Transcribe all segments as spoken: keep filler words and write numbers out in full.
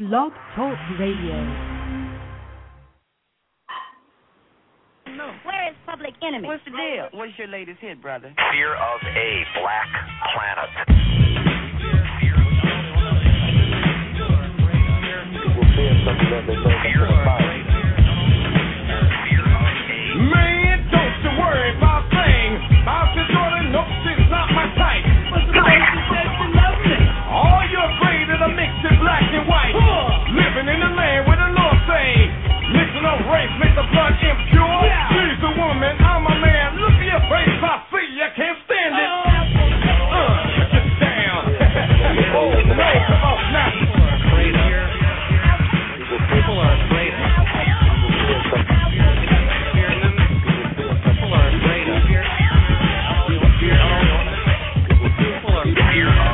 Blog Talk Radio. No. Where is Public Enemy? What's the deal? What's your latest hit, brother? Fear of a Black Planet. People fear something that they know nothing about. Man, don't you worry about things. About your daughter, no, she's not my type. What's the latest that you love me? All you're afraid of the mix in black and white. Living in the land where the Lord say, mixing up race makes the blood impure. Yeah. She's a woman, I'm a man. Look at your face, I see you can't stand it. Uh, get down. Oh, no, come on now. People are afraid here. People are afraid of fear them. People are afraid of fear. Fear people are fear of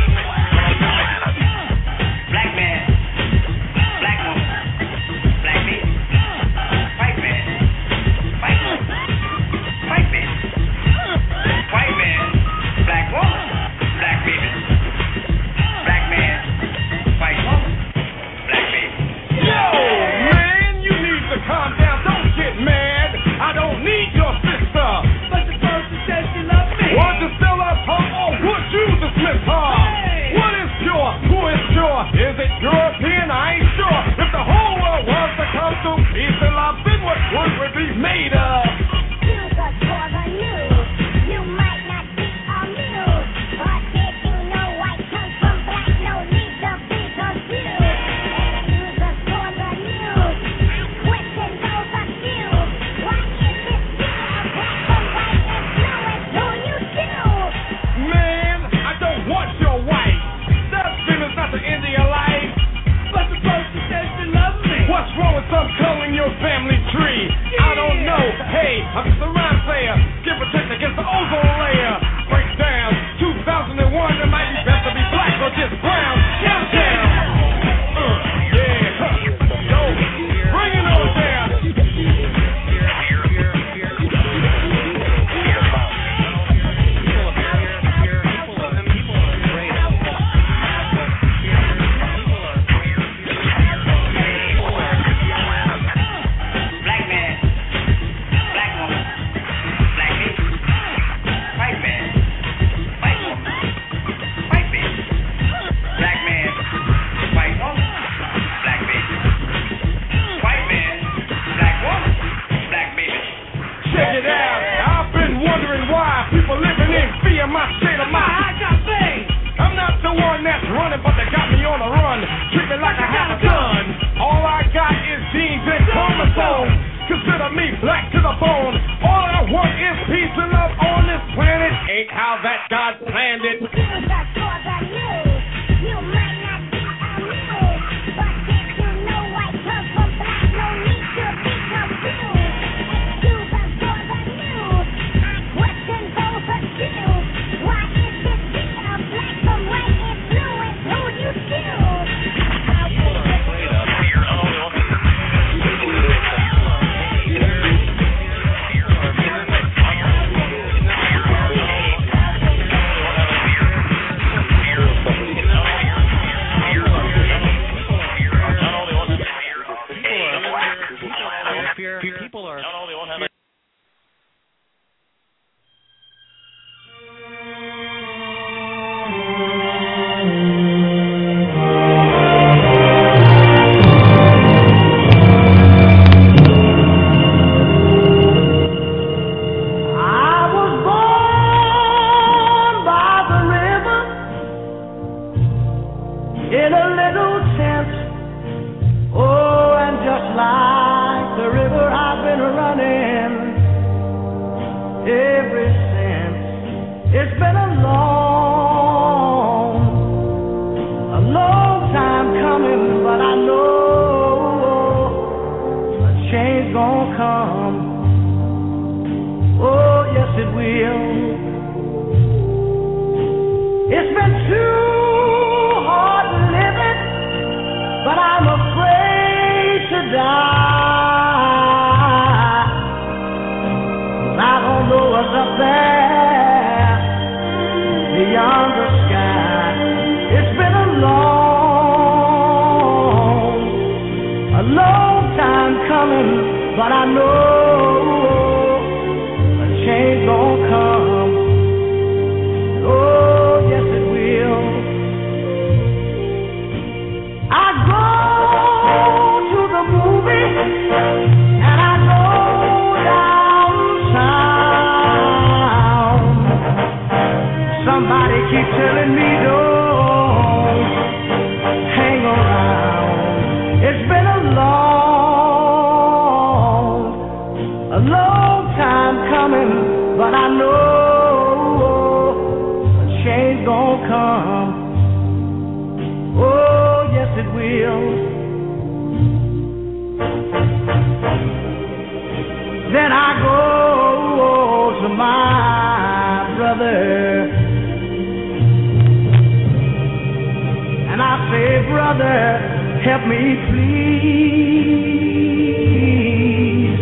black man, black woman, black man, white man, white woman, white man, white man, black woman, black baby, black man, white woman, black baby. Yo, man, you need to calm down. Don't get mad. I don't need your sister. But the person says she loves me. Want to sell us her or would you dismiss her? Hey. What is pure? Who is pure? Is it European? I ain't sure. If the whole world was to come to peace and love, then what would we be made of? You got for the news. You might not be amused, but did you know white comes from black? No need to be confused. You got for the news. I question those accused. Why is this pure black from white influence? Who you choose? Man, I don't want your wife. That feeling's not the end of your life. But the person says she loves me. What's wrong with some color in your family tree? I don't know. Hey, I'm just a rhyme sayer. Get protect against the ozone layer. Break down. two thousand one, it might be best to be black or just brown. Countdown. Uh, yeah. Huh. Yo, bring it on down. Black man, black woman, black baby, white man, white woman, white baby, black man, white woman, black baby, white man, black woman, black baby. Check it out. I've been wondering why people living in fear my state of mind. I got things. I'm not the one that's running, but they got me on the run. Treat me like I have a gun. All I got is genes and chromosomes. Consider me black to the bone. All I want is peace and love on this planet. Ain't how that God planned it. You got for the news. You might not be amused, but did you know white comes from black? No need to be confused. You got for the news. I question those accused. Why is this fear black from white influence? Who you choose? People are I was born by the river in a little tent. Oh, and just like the river, I've been running ever since. It's been a long, a long time coming, but I know a change gonna come. Oh, yes, it will. It's been too hard living, but I'm afraid to die. 'Cause I don't know what's up there beyond the sky. It's been a long but I know a change gonna come. Oh, yes it will. I go to the movie and I go downtown. Somebody keeps telling me don't hang around. It's been a long, a long time coming, but I know a change gonna come. Oh, yes it will. Then I go to my brother and I say, brother, help me please.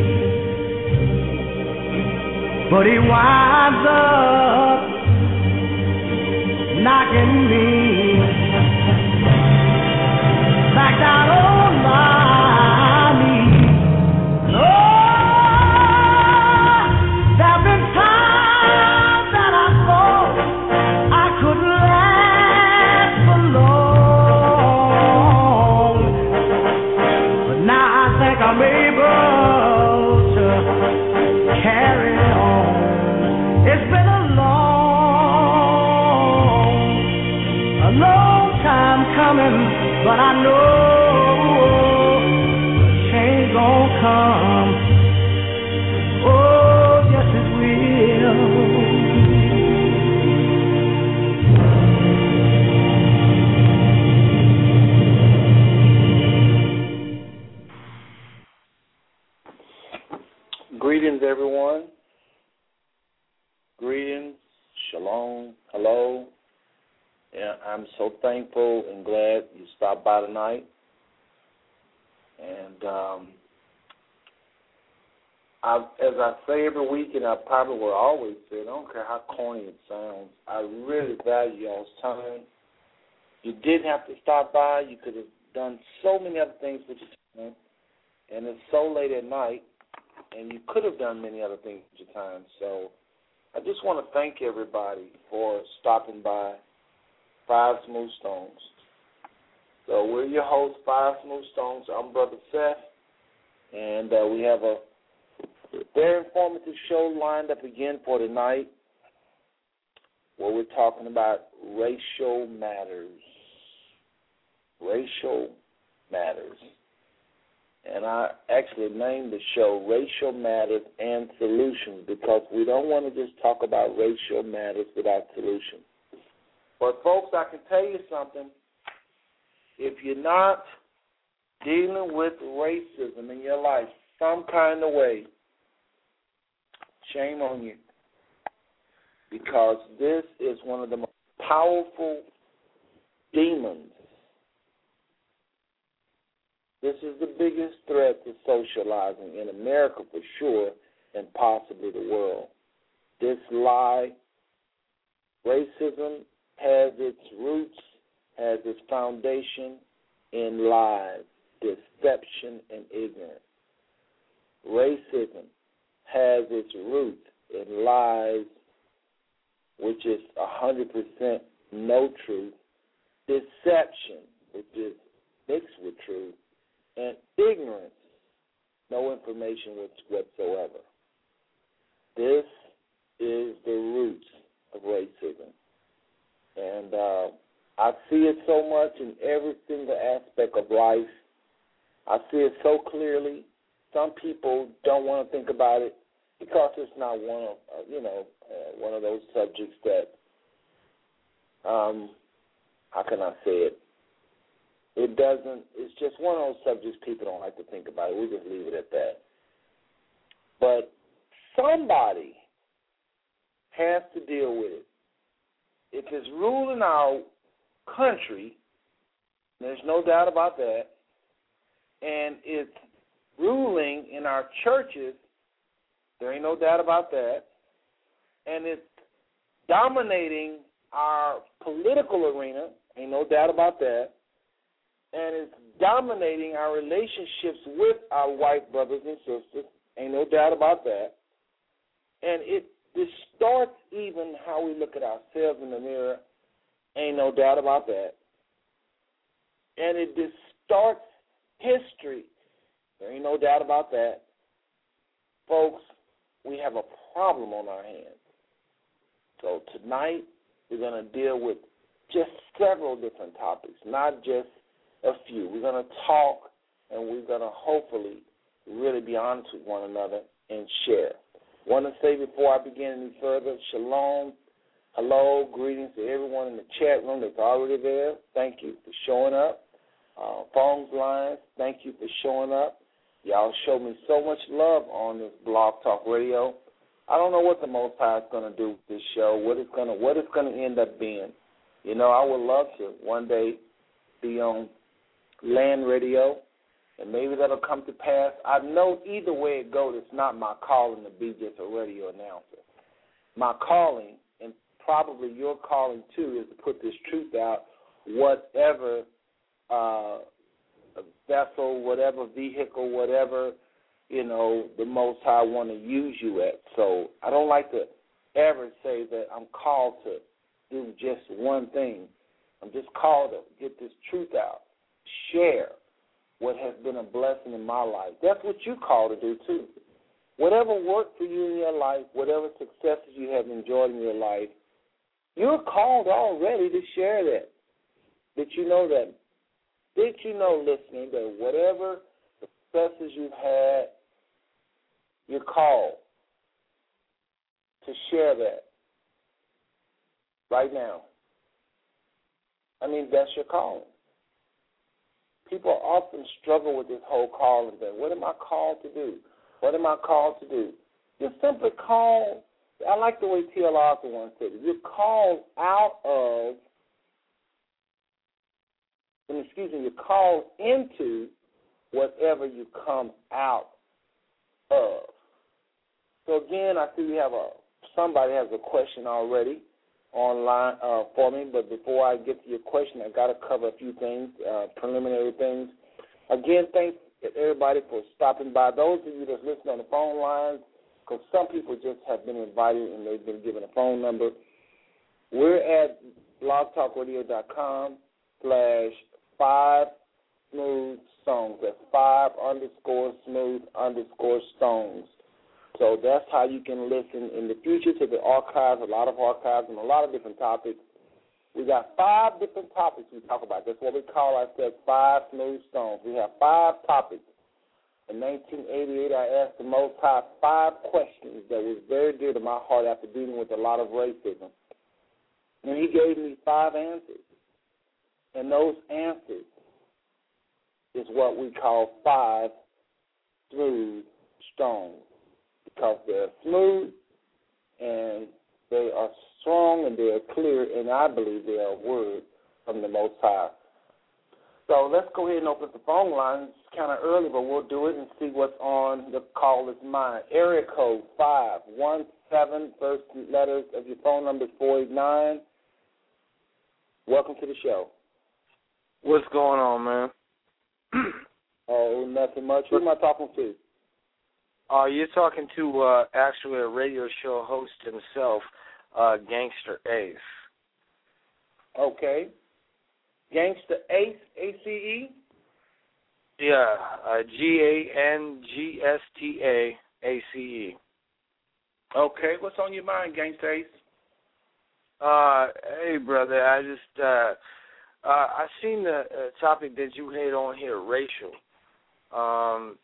But he winds up knocking me back down on my knees. Oh, there've been times that I thought I couldn't last for long, but now I think I'm able to carry on. It's been a long, a long time coming, but I know a change gonna come. Oh, yes it will. Greetings, everyone. Greetings, shalom, hello. Yeah, I'm so thankful and glad you stopped by tonight. And um, I, as I say every week, and I probably will always say, I don't care how corny it sounds, I really value y'all's time. You didn't have to stop by. You could have done so many other things with your time. And it's so late at night, and you could have done many other things with your time. So I just want to thank everybody for stopping by Five Smooth Stones. So we're your hosts, Five Smooth Stones. I'm Brother Seth, and uh, we have a very informative show lined up again for tonight, where we're talking about racial matters. Racial matters. And I actually named the show Racial Matters and Solutions, because we don't want to just talk about racial matters without solutions. But, folks, I can tell you something. If you're not dealing with racism in your life some kind of way, shame on you. Because this is one of the most powerful demons. This is the biggest threat to socializing in America for sure, and possibly the world. This lie, racism, has its roots, has its foundation in lies, deception, and ignorance. Racism has its root in lies, which is one hundred percent no truth, deception, which is mixed with truth, and ignorance, no information whatsoever. This is the roots of racism. And uh, I see it so much in every single aspect of life. I see it so clearly. Some people don't want to think about it because it's not one of, uh, you know, uh, one of those subjects that, um, how can I say it? It doesn't, it's just one of those subjects people don't like to think about it. We just leave it at that. But somebody has to deal with it. If it's ruling our country, there's no doubt about that, and it's ruling in our churches, there ain't no doubt about that, and it's dominating our political arena, ain't no doubt about that, and it's dominating our relationships with our white brothers and sisters. Ain't no doubt about that. And it distorts even how we look at ourselves in the mirror. Ain't no doubt about that. And it distorts history. There ain't no doubt about that. Folks, we have a problem on our hands. So tonight we're going to deal with just several different topics, not just a few. We're going to talk, and we're going to hopefully really be honest with one another and share. Want to say before I begin any further, shalom, hello, greetings to everyone in the chat room that's already there. Thank you for showing up. Uh, phones, lines, thank you for showing up. Y'all show me so much love on this Blog Talk Radio. I don't know what the Most High is going to do with this show, what it's going to what it's going to end up being. You know, I would love to one day be on land radio, and maybe that'll come to pass. I know either way it goes, it's not my calling to be just a radio announcer. My calling, and probably your calling too, is to put this truth out, whatever uh, vessel, whatever vehicle, whatever, you know, the Most High want to use you at. So I don't like to ever say that I'm called to do just one thing. I'm just called to get this truth out, share what has been a blessing in my life. That's what you call to do too. Whatever worked for you in your life, whatever successes you have enjoyed in your life, you're called already to share that. Did you know that? Did you know, listening, that whatever successes you've had, you're called to share that right now? I mean, that's your calling. People often struggle with this whole calling thing. What am I called to do? What am I called to do? You're simply called, I like the way T L Arthur once said it, you're called out of, excuse me, you're called into whatever you come out of. So again, I see we have a, somebody has a question already online uh, for me, but before I get to your question, I've got to cover a few things, uh, preliminary things. Again, thanks everybody for stopping by. Those of you that's listening on the phone lines, because some people just have been invited and they've been given a phone number, we're at blogtalkradio.com slash five smooth songs. That's five underscore smooth underscore songs. So that's how you can listen in the future to the archives, a lot of archives and a lot of different topics. We got five different topics we talk about. That's what we call ourselves five smooth songs. We have five topics. In nineteen eighty-eight, I asked the Most High five questions that was very dear to my heart after dealing with a lot of racism. And he gave me five answers. And those answers is what we call five smooth songs, because they're smooth and they are strong and they are clear, and I believe they are a word from the Most High. So let's go ahead and open the phone line. It's kind of early, but we'll do it and see what's on the caller's mind. Area code five one seven, first letters of your phone number is four eight nine. Welcome to the show. What's going on, man? Oh, nothing much. Who am I talking to? Uh, you're talking to uh, actually a radio show host himself, uh, Gangster Ace. Okay. Gangster Ace, A C E? Yeah, uh, G A N G S T A A C E. Okay. What's on your mind, Gangster Ace? Uh, hey, brother, I just, uh, uh, I seen the uh, topic that you had on here, racial. Um,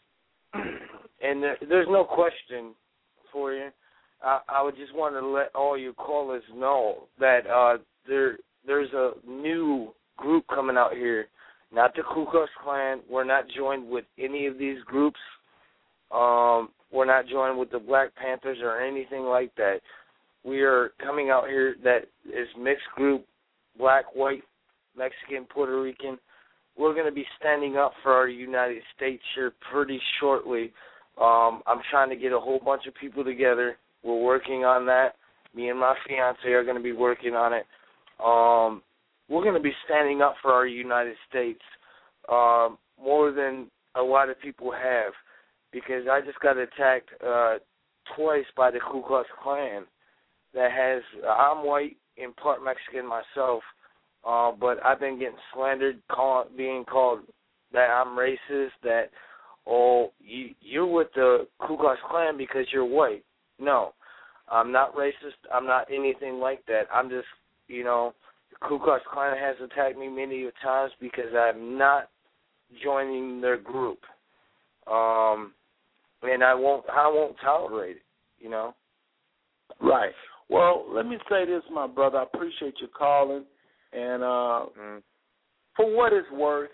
and there, there's no question for you. I, I would just want to let all your callers know that uh, there there's a new group coming out here, not the Ku Klux Klan. We're not joined with any of these groups. Um, we're not joined with the Black Panthers or anything like that. We are coming out here that is mixed group, black, white, Mexican, Puerto Rican. We're going to be standing up for our United States here pretty shortly. Um, I'm trying to get a whole bunch of people together. We're working on that. Me and my fiance are going to be working on it. Um, we're going to be standing up for our United States. um, more than a lot of people have, because I just got attacked uh, twice by the Ku Klux Klan. That has I'm white and part Mexican myself, uh, but I've been getting slandered, call, being called that I'm racist. That oh you you're with the Ku Klux Klan because you're white. No, I'm not racist. I'm not anything like that. I'm just you know the Ku Klux Klan has attacked me many times because I'm not joining their group, um, and I won't. I won't tolerate it. You know. Right. Well, let me say this, my brother. I appreciate you calling, and uh, Mm. for what it's worth,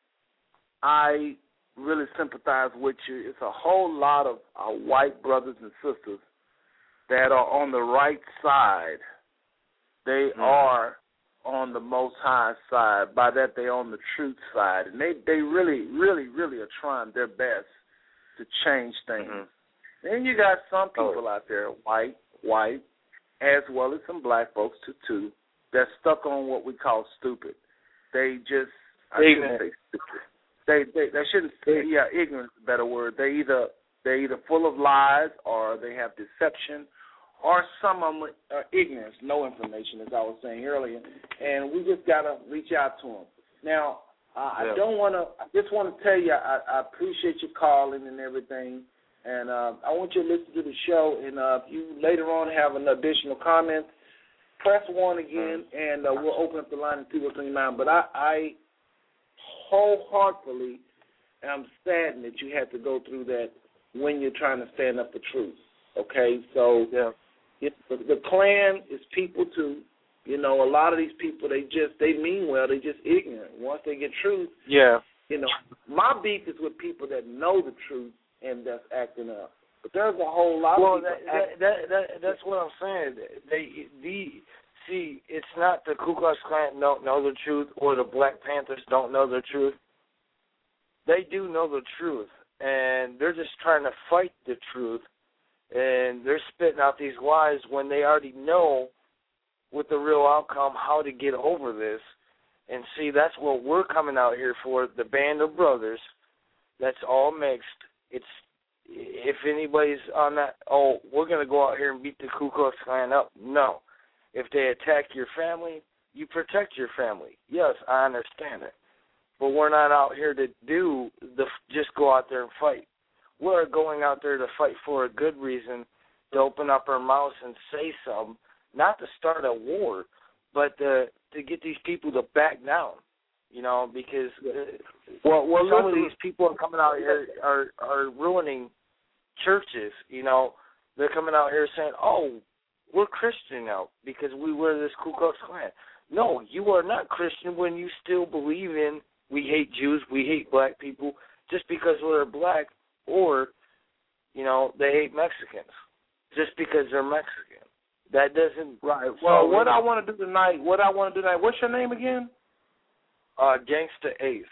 I really sympathize with you. It's a whole lot of our white brothers and sisters that are on the right side. They Mm. are on the Most High side. By that, they're on the truth side. And they, they really, really, really are trying their best to change things. Mhm. Then you got some Oh. people out there, white, white, as well as some black folks too, too, that's stuck on what we call stupid. They just, I shouldn't Ignorant. say stupid. They, they, they shouldn't say, yeah, ignorance is a better word. They either, they're either full of lies or they have deception, or some of them are ignorance, no information, as I was saying earlier, and we just got to reach out to them. Now, uh, Yeah. I don't want to, I just want to tell you, I, I appreciate you calling and everything, and uh, I want you to listen to the show, and uh, if you later on have an additional comment, press one again, and uh, we'll open up the line and see what's on your mind. But I, I wholeheartedly am saddened that you had to go through that when you're trying to stand up for truth, okay? So Yeah. it, the, the Klan is people too. You know, a lot of these people, they just, they mean well, they just ignorant. Once they get truth, Yeah. you know, my beef is with people that know the truth and that's acting up. But there's a whole lot Well, of people that, that, that, that, that's what I'm saying. They, the, see, it's not the Ku Klux Klan don't know the truth or the Black Panthers don't know the truth. They do know the truth, and they're just trying to fight the truth, and they're spitting out these lies when they already know with the real outcome how to get over this. And see, that's what we're coming out here for, the band of brothers. That's all mixed. It's if anybody's on that, oh, we're going to go out here and beat the Ku Klux Klan up. No. If they attack your family, you protect your family. Yes, I understand it. But we're not out here to do the just go out there and fight. We're going out there to fight for a good reason, to open up our mouths and say something, not to start a war, but to, to get these people to back down. You know, because uh, well, well, some listen, of these people are coming out here are are ruining churches. You know, they're coming out here saying, "Oh, we're Christian now because we wear this Ku Klux Klan." No, you are not Christian when you still believe in we hate Jews, we hate black people just because we're black, or you know they hate Mexicans just because they're Mexican. That doesn't right. Well, so what I want to do tonight, what I want to do tonight. What's your name again? Uh, Gangsta Ace.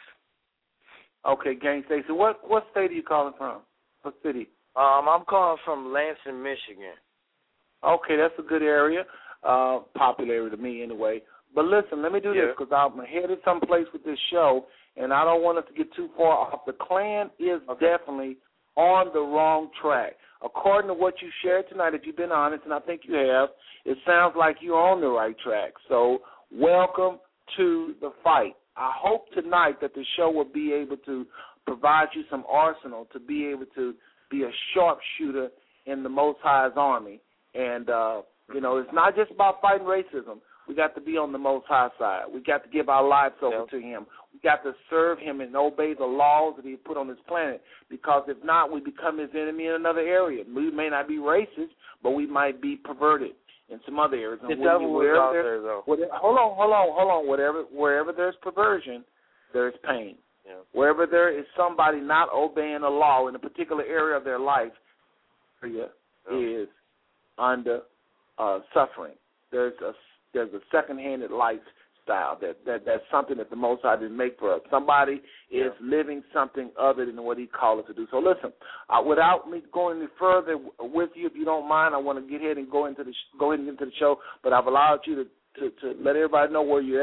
Okay, Gangsta Ace. So what what state are you calling from? What city? Um, I'm calling from Lansing, Michigan. Okay, that's a good area. Uh, popular area to me anyway. But listen, let me do Yeah. this because I'm headed someplace with this show, and I don't want us to get too far off. The Klan is Okay. definitely on the wrong track. According to what you shared tonight, if you've been honest, and I think you have, it sounds like you're on the right track. So welcome to the fight. I hope tonight that the show will be able to provide you some arsenal to be able to be a sharpshooter in the Most High's army. And, uh, you know, it's not just about fighting racism. We got to be on the Most High side. We got to give our lives over Yep. to him. We got to serve him and obey the laws that he put on this planet, because if not, we become his enemy in another area. We may not be racist, but we might be perverted in some other areas. The And devil you- is wherever out there- there, though. whatever- hold on, hold on, hold on. Whatever, wherever there's perversion, there's pain. Yeah. Wherever there is somebody not obeying the law in a particular area of their life, area Yeah. is under uh, suffering. There's a there's a second-handed lifestyle that, that that's something that the Most High didn't make for us. Somebody is Yeah. living something other than what he called us to do. So listen, uh, without me going any further w- with you, if you don't mind, I want to get ahead and go into the sh- go ahead and get into the show. But I've allowed you to, to, to let everybody know where you're at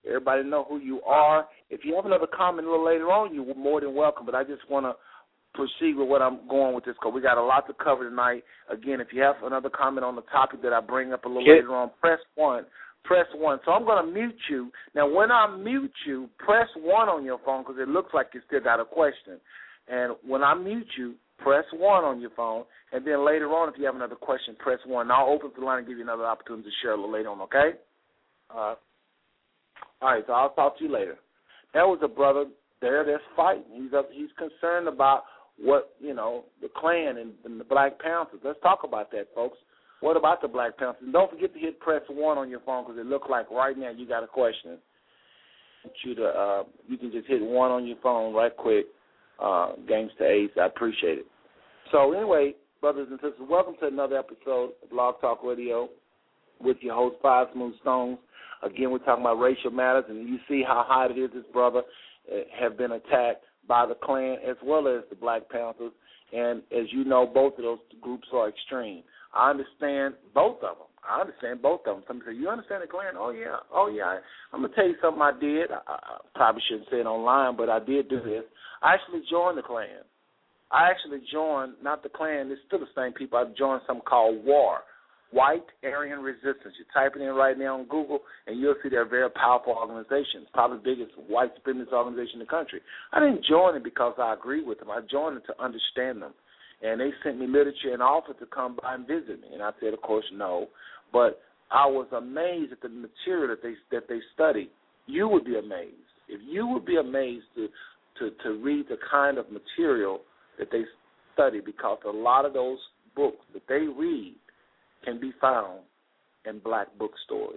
Everybody know who you are. If you have another comment a little later on, you're more than welcome. But I just want to proceed with what I'm going with this because we got a lot to cover tonight. Again, if you have another comment on the topic that I bring up a little Kid. later on, press one. Press one. So I'm going to mute you. Now, when I mute you, press one on your phone because it looks like you still got a question. And when I mute you, press one on your phone. And then later on, if you have another question, press one. And I'll open up the line and give you another opportunity to share a little later on, okay? Uh, all right, so I'll talk to you later. There was a brother there that's fighting. He's up, he's concerned about what, you know, the Klan and, and the Black Panthers. Let's talk about that, folks. What about the Black Panthers? And don't forget to hit press one on your phone because it looks like right now you got a question. You to uh, you can just hit one on your phone right quick. Uh, Gangsta Ace, I appreciate it. So anyway, brothers and sisters, welcome to another episode of Blog Talk Radio with your host, Five Smooth Stones. Again, we're talking about racial matters, and you see how hot it is. This brother uh, have been attacked by the Klan as well as the Black Panthers. And as you know, both of those groups are extreme. I understand both of them. I understand both of them. Somebody say, you understand the Klan? Oh, yeah. Oh, yeah. I'm going to tell you something I did. I, I probably shouldn't say it online, but I did do this. I actually joined the Klan. I actually joined, not the Klan, it's still the same people. I joined something called WAR, White Aryan Resistance. You type it in right now on Google, and you'll see they're a very powerful organization. It's probably the biggest white supremacist organization in the country. I didn't join it because I agree with them. I joined it to understand them. And they sent me literature and offered to come by and visit me. And I said, of course, no. But I was amazed at the material that they that they studied. You would be amazed. If you would be amazed to, to, to read the kind of material that they study, because a lot of those books that they read can be found in black bookstores.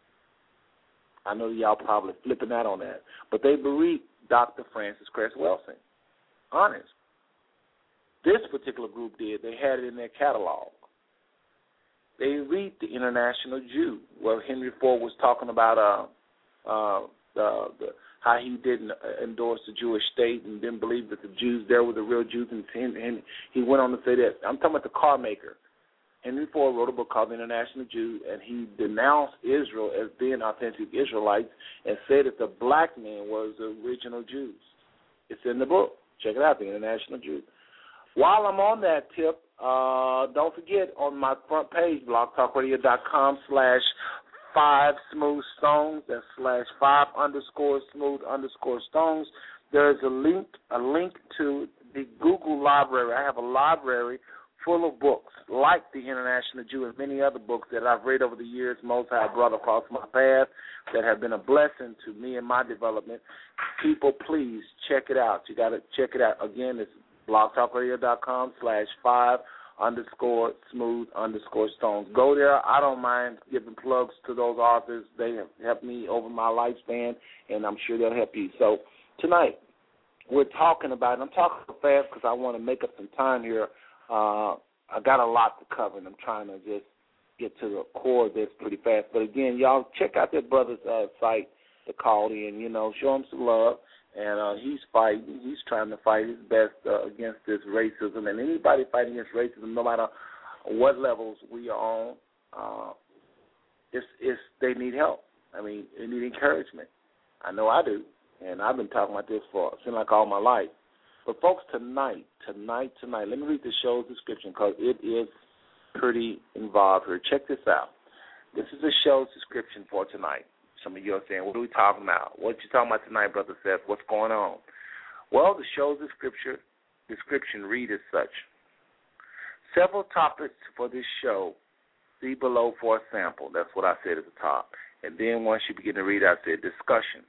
I know y'all probably flipping out on that. But they bereaved Doctor Francis Cress Welsing. Honest. This particular group did. They had it in their catalog. They read the International Jew, where Henry Ford was talking about uh, uh, the, the, how he didn't endorse the Jewish state and didn't believe that the Jews there were the real Jews. And, and he went on to say that. I'm talking about the car maker. Henry Ford wrote a book called The International Jew, and he denounced Israel as being authentic Israelites and said that the black men were the original Jews. It's in the book. Check it out, The International Jew. While I'm on that tip, uh, don't forget on my front page, blogtalkradio.com slash five smooth stones, that's slash five underscore smooth underscore stones. There is a link, a link to the Google library. I have a library full of books like The International Jew and many other books that I've read over the years, most I have brought across my path that have been a blessing to me and my development. People, please check it out. You got to check it out. Again, it's blogtalkradio.com slash five underscore smooth underscore stones. Go there. I don't mind giving plugs to those authors. They have helped me over my lifespan, and I'm sure they'll help you. So tonight we're talking about, and I'm talking fast because I want to make up some time here. Uh, I got a lot to cover, and I'm trying to just get to the core of this pretty fast. But, again, y'all check out that brother's uh, site that called in. You know, show him some love. And uh, he's fighting. He's trying to fight his best uh, against this racism. And anybody fighting against racism, no matter what levels we are on, uh, it's, it's, they need help. I mean, they need encouragement. I know I do. And I've been talking about this for, seems like all my life. But, folks, tonight, tonight, tonight, let me read the show's description because it is pretty involved here. Check this out. This is the show's description for tonight. Some of you are saying, what are we talking about? What you talking about tonight, Brother Seth? What's going on? Well, the show's description, description read as such. Several topics for this show. See below for a sample. That's what I said at the top. And then once you begin to read, I said discussion.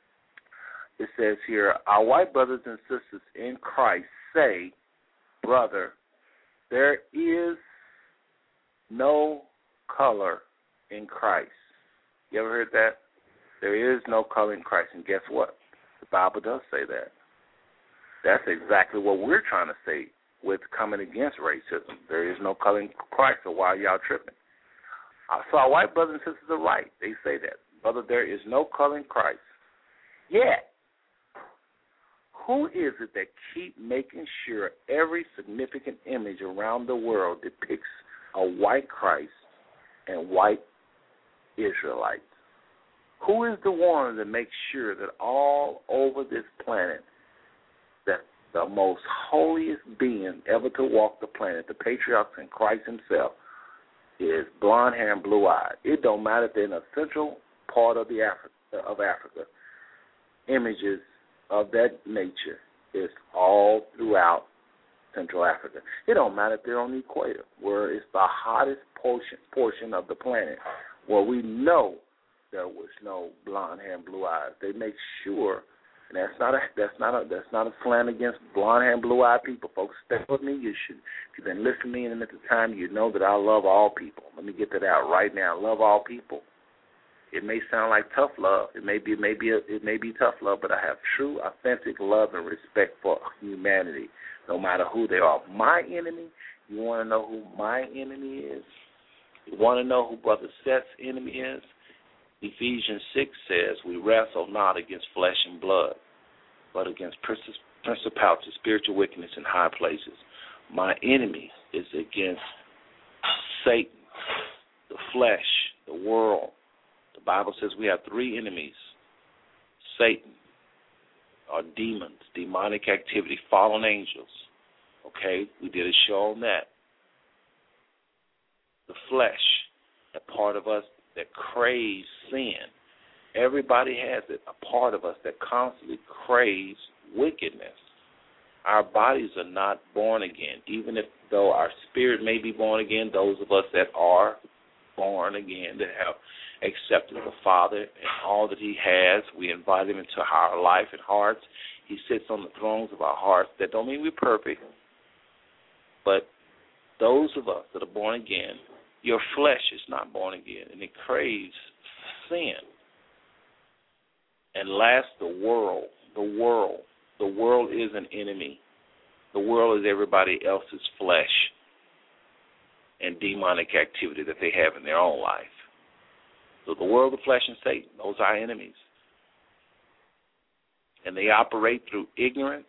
It says here, our white brothers and sisters in Christ say, brother, there is no color in Christ. You ever heard that? There is no color in Christ. And guess what? The Bible does say that. That's exactly what we're trying to say with coming against racism. There is no color in Christ, so why are y'all tripping? So our white brothers and sisters are right. They say that. Brother, there is no color in Christ. Yet, who is it that keep making sure every significant image around the world depicts a white Christ and white Israelites? Who is the one that makes sure that all over this planet, that the most holiest being ever to walk the planet, the patriarch and Christ himself, is blonde hair and blue eyes? It don't matter if they're in a central part of the Afri- of Africa. Images of that nature is all throughout Central Africa. It don't matter if they're on the equator, where it's the hottest portion portion of the planet, where we know there was no blonde hair and blue eyes. They make sure, and that's not a that's not a that's not a slant against blonde hair and blue eyed people, folks. Stay with me. You should, if you've been listening in at the time, you know that I love all people. Let me get that out right now. I love all people. It may sound like tough love. It may be it may be a, it may be tough love, but I have true, authentic love and respect for humanity, no matter who they are. My enemy. You want to know who my enemy is? You want to know who Brother Seth's enemy is? Ephesians six says, we wrestle not against flesh and blood, but against principalities, spiritual wickedness in high places. My enemy is against Satan, the flesh, the world. The Bible says we have three enemies: Satan, or demons, demonic activity, fallen angels. Okay, we did a show on that. The flesh, that part of us that craves sin. Everybody has it, a part of us that constantly craves wickedness. Our bodies are not born again, even if though our spirit may be born again. Those of us that are born again, that have accepted the Father and all that He has, we invite Him into our life and hearts. He sits on the thrones of our hearts. That don't mean we're perfect, but those of us that are born again, your flesh is not born again, and it craves sin. And last, the world. The world. The world is an enemy. The world is everybody else's flesh and demonic activity that they have in their own life. So the world, the flesh, and Satan, those are our enemies. And they operate through ignorance,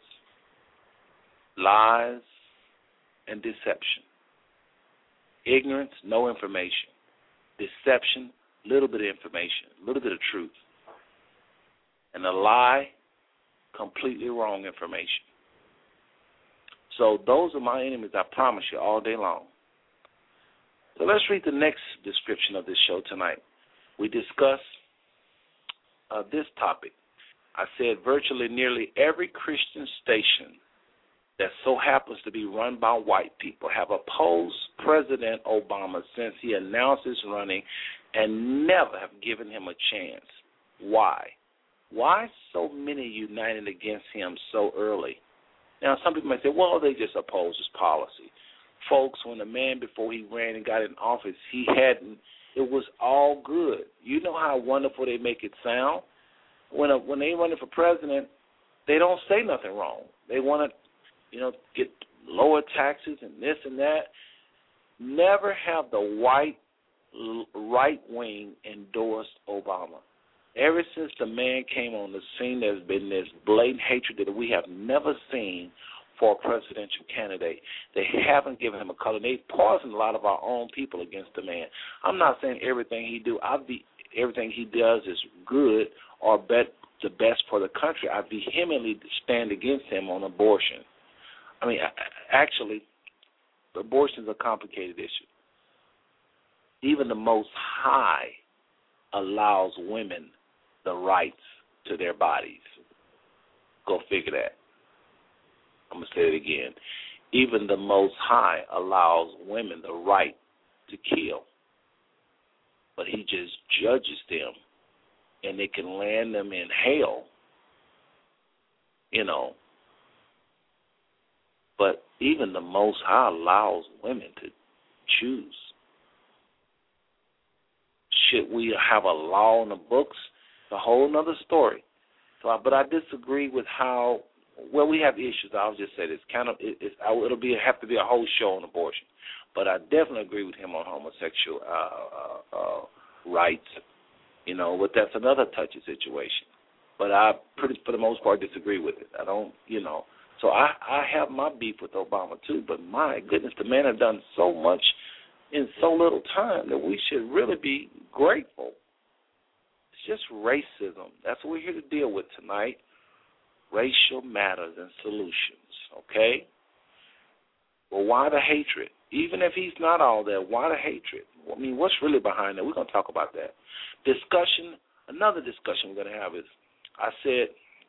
lies, and deception. Ignorance, no information. Deception, little bit of information, a little bit of truth. And a lie, completely wrong information. So those are my enemies, I promise you, all day long. So let's read the next description of this show tonight. We discuss uh, this topic. I said virtually nearly every Christian station that so happens to be run by white people have opposed President Obama since he announced his running and never have given him a chance. Why? Why so many united against him so early? Now, some people may say, well, they just oppose his policy. Folks, when the man, before he ran and got in office, he hadn't, it was all good. You know how wonderful they make it sound? When a, when they running for president, they don't say nothing wrong. They want to, you know, get lower taxes and this and that. Never have the white right wing endorsed Obama. Ever since the man came on the scene, there's been this blatant hatred that we have never seen for a presidential candidate. They haven't given him a color. They've poisoned a lot of our own people against the man. I'm not saying everything he do, I be, everything he does is good or bet, the best for the country. I vehemently stand against him on abortion. I mean, actually, abortion is a complicated issue. Even the Most High allows women the rights to their bodies. Go figure that. I'm going to say it again. Even the Most High allows women the right to kill. But he just judges them, and it can land them in hell, you know. But even the Most High allows women to choose. Should we have a law in the books? It's a whole other story. So, I, but I disagree with how. Well, we have issues. I'll just say this. Kind of, it, it's, it'll be have to be a whole show on abortion. But I definitely agree with him on homosexual uh, uh, uh, rights. You know, but that's another touchy situation. But I, pretty for the most part, disagree with it. I don't, you know. So I, I have my beef with Obama too. But my goodness, the man has done so much in so little time that we should really be grateful. It's just racism. That's what we're here to deal with tonight. Racial matters and solutions, okay? Well, why the hatred? Even if he's not all that, why the hatred? I mean, what's really behind that? We're going to talk about that. Discussion, another discussion we're going to have is, I said,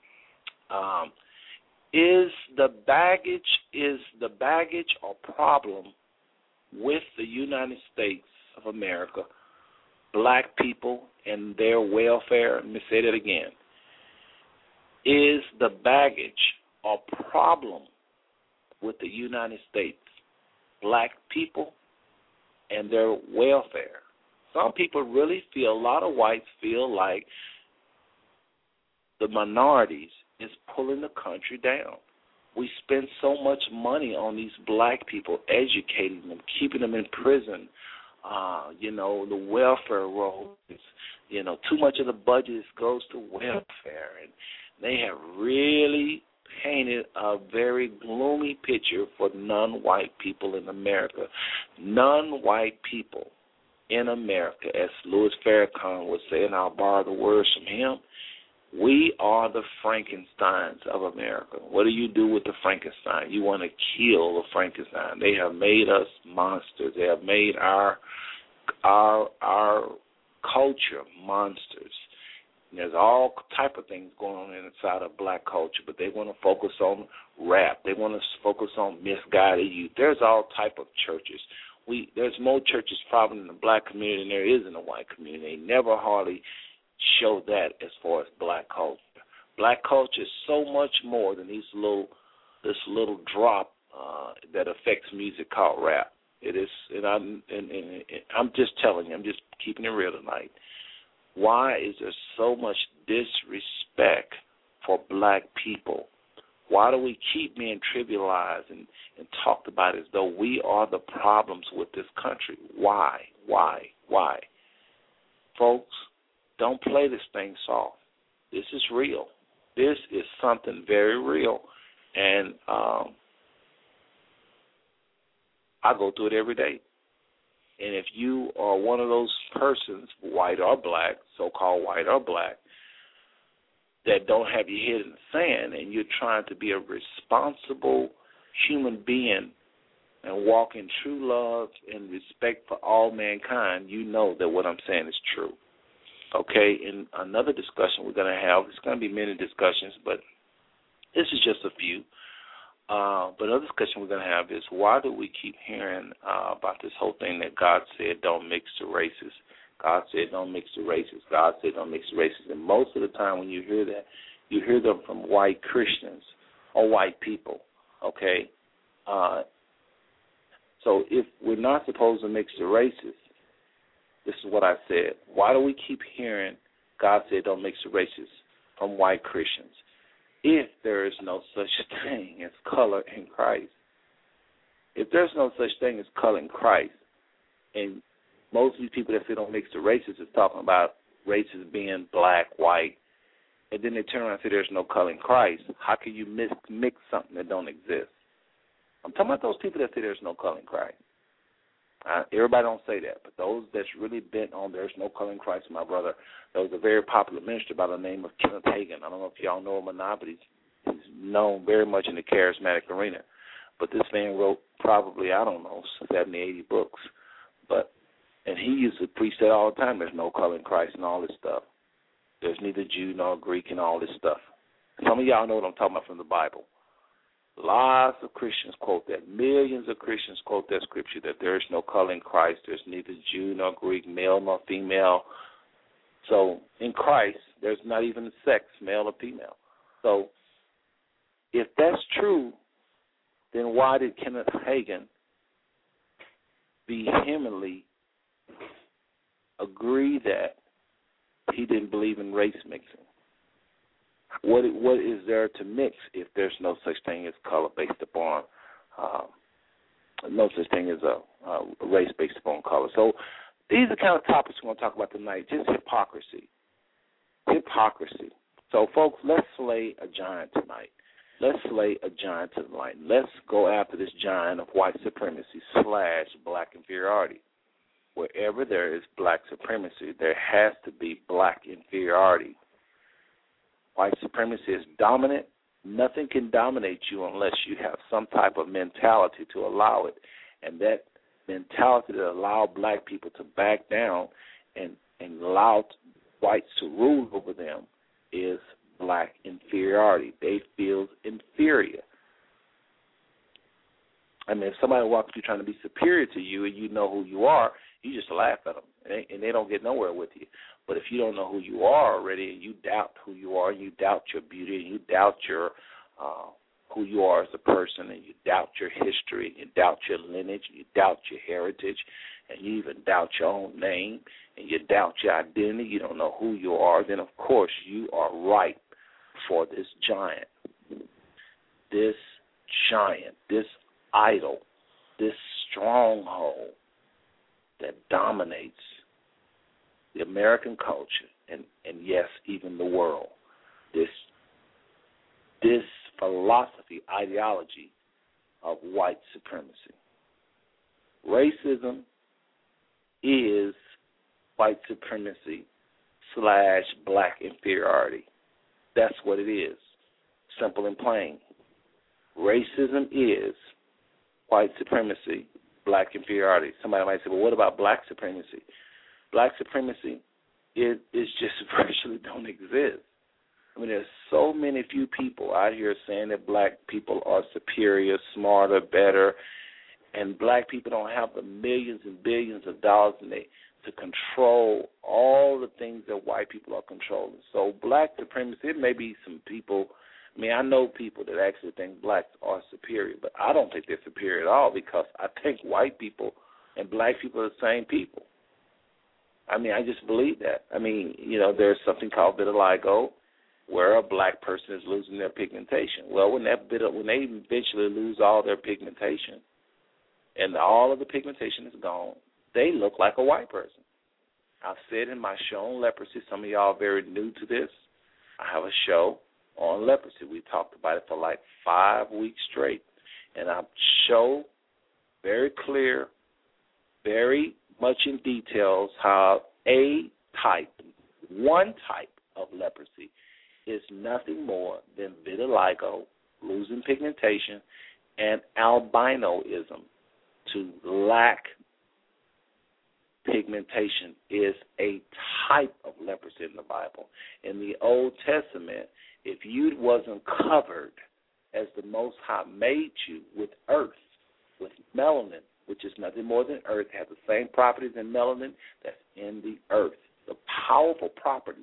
um, is the baggage, is the baggage or problem with the United States of America, black people and their welfare? Let me say that again. Is the baggage or problem with the United States, black people and their welfare? Some people really feel, a lot of whites feel like the minorities is pulling the country down. We spend so much money on these black people, educating them, keeping them in prison. Uh, you know, the welfare rolls, you know, too much of the budget goes to welfare. And they have really painted a very gloomy picture for non-white people in America. Non-white people in America, as Louis Farrakhan would say, and I'll borrow the words from him, we are the Frankensteins of America. What do you do with the Frankenstein? You want to kill the Frankenstein. They have made us monsters. They have made our our our culture monsters. There's all type of things going on inside of black culture, but they want to focus on rap. They want to focus on misguided youth. There's all type of churches. We there's more churches probably in the black community than there is in the white community. They never hardly show that as far as black culture. Black culture is so much more than these little this little drop uh, that affects music called rap. It is, and I'm and, and, and I'm just telling you, I'm just keeping it real tonight. Why is there so much disrespect for black people? Why do we keep being trivialized and, and talked about as though we are the problems with this country? Why? Why? Why? Folks, don't play this thing soft. This is real. This is something very real. And um, I go through it every day. And if you are one of those persons, white or black, so-called white or black, that don't have your head in the sand and you're trying to be a responsible human being and walk in true love and respect for all mankind, you know that what I'm saying is true. Okay, in another discussion we're going to have, it's going to be many discussions, but this is just a few. Uh, but another discussion we're going to have is why do we keep hearing uh, about this whole thing that God said don't mix the races? God said don't mix the races. God said don't mix the races. And most of the time when you hear that, you hear them from white Christians or white people, okay? Uh, so if we're not supposed to mix the races, this is what I said. Why do we keep hearing God said don't mix the races from white Christians if there is no such thing as color in Christ? If there's no such thing as color in Christ, and most of these people that say don't mix the races is talking about races being black, white, and then they turn around and say there's no color in Christ, how can you mix, mix something that don't exist? I'm talking about those people that say there's no color in Christ. Uh, everybody don't say that, but those that's really bent on there's no color in Christ, my brother, there was a very popular minister by the name of Kenneth Hagin. I don't know if y'all know him or not, but he's, he's known very much in the charismatic arena. But this man wrote probably, I don't know, seventy, eighty books. But and he used to preach that all the time, there's no color in Christ and all this stuff. There's neither Jew nor Greek and all this stuff. Some of y'all know what I'm talking about from the Bible. Lots of Christians quote that. Millions of Christians quote that scripture that there is no color in Christ. There's neither Jew nor Greek, male nor female. So in Christ, there's not even sex, male or female. So if that's true, then why did Kenneth Hagin vehemently agree that he didn't believe in race mixing? What what is there to mix if there's no such thing as color based upon um, no such thing as a, a race based upon color? So these are the kind of topics we're going to talk about tonight. Just hypocrisy, hypocrisy. So folks, let's slay a giant tonight. Let's slay a giant tonight. Let's go after this giant of white supremacy slash black inferiority. wherever there is black supremacy, there has to be black inferiority. White supremacy is dominant. Nothing can dominate you unless you have some type of mentality to allow it. And that mentality that allow black people to back down and, and allow whites to rule over them is black inferiority. They feel inferior. I mean, if somebody walks you trying to be superior to you and you know who you are, you just laugh at them, and they, and they don't get nowhere with you. But if you don't know who you are already, and you doubt who you are, and you doubt your beauty, and you doubt your uh, who you are as a person, and you doubt your history, and you doubt your lineage, and you doubt your heritage, and you even doubt your own name, and you doubt your identity, you don't know who you are, then of course you are ripe for this giant, this giant, this idol, this stronghold that dominates the American culture and, and yes, even the world. This this philosophy, ideology of white supremacy. Racism is white supremacy slash black inferiority. That's what it is. Simple and plain. Racism is white supremacy, black inferiority. Somebody might say, well, what about black supremacy? Black supremacy is, is just virtually don't exist. I mean, there's so many few people out here saying that black people are superior, smarter, better, and black people don't have the millions and billions of dollars in they, to control all the things that white people are controlling. So black supremacy, it may be some people, I mean, I know people that actually think blacks are superior, but I don't think they're superior at all because I think white people and black people are the same people. I mean, I just believe that. I mean, you know, there's something called vitiligo where a black person is losing their pigmentation. Well, when that bit of, when they eventually lose all their pigmentation and all of the pigmentation is gone, they look like a white person. I've said in my show on leprosy, some of y'all are very new to this, I have a show on leprosy. We talked about it for like five weeks straight. And I show very clear, very much in details how a type, one type of leprosy is nothing more than vitiligo, losing pigmentation, and albinoism. To lack pigmentation is a type of leprosy in the Bible. In the Old Testament, if you wasn't covered as the Most High made you with earth, with melanin, which is nothing more than earth, has the same properties in melanin that's in the earth, the powerful properties.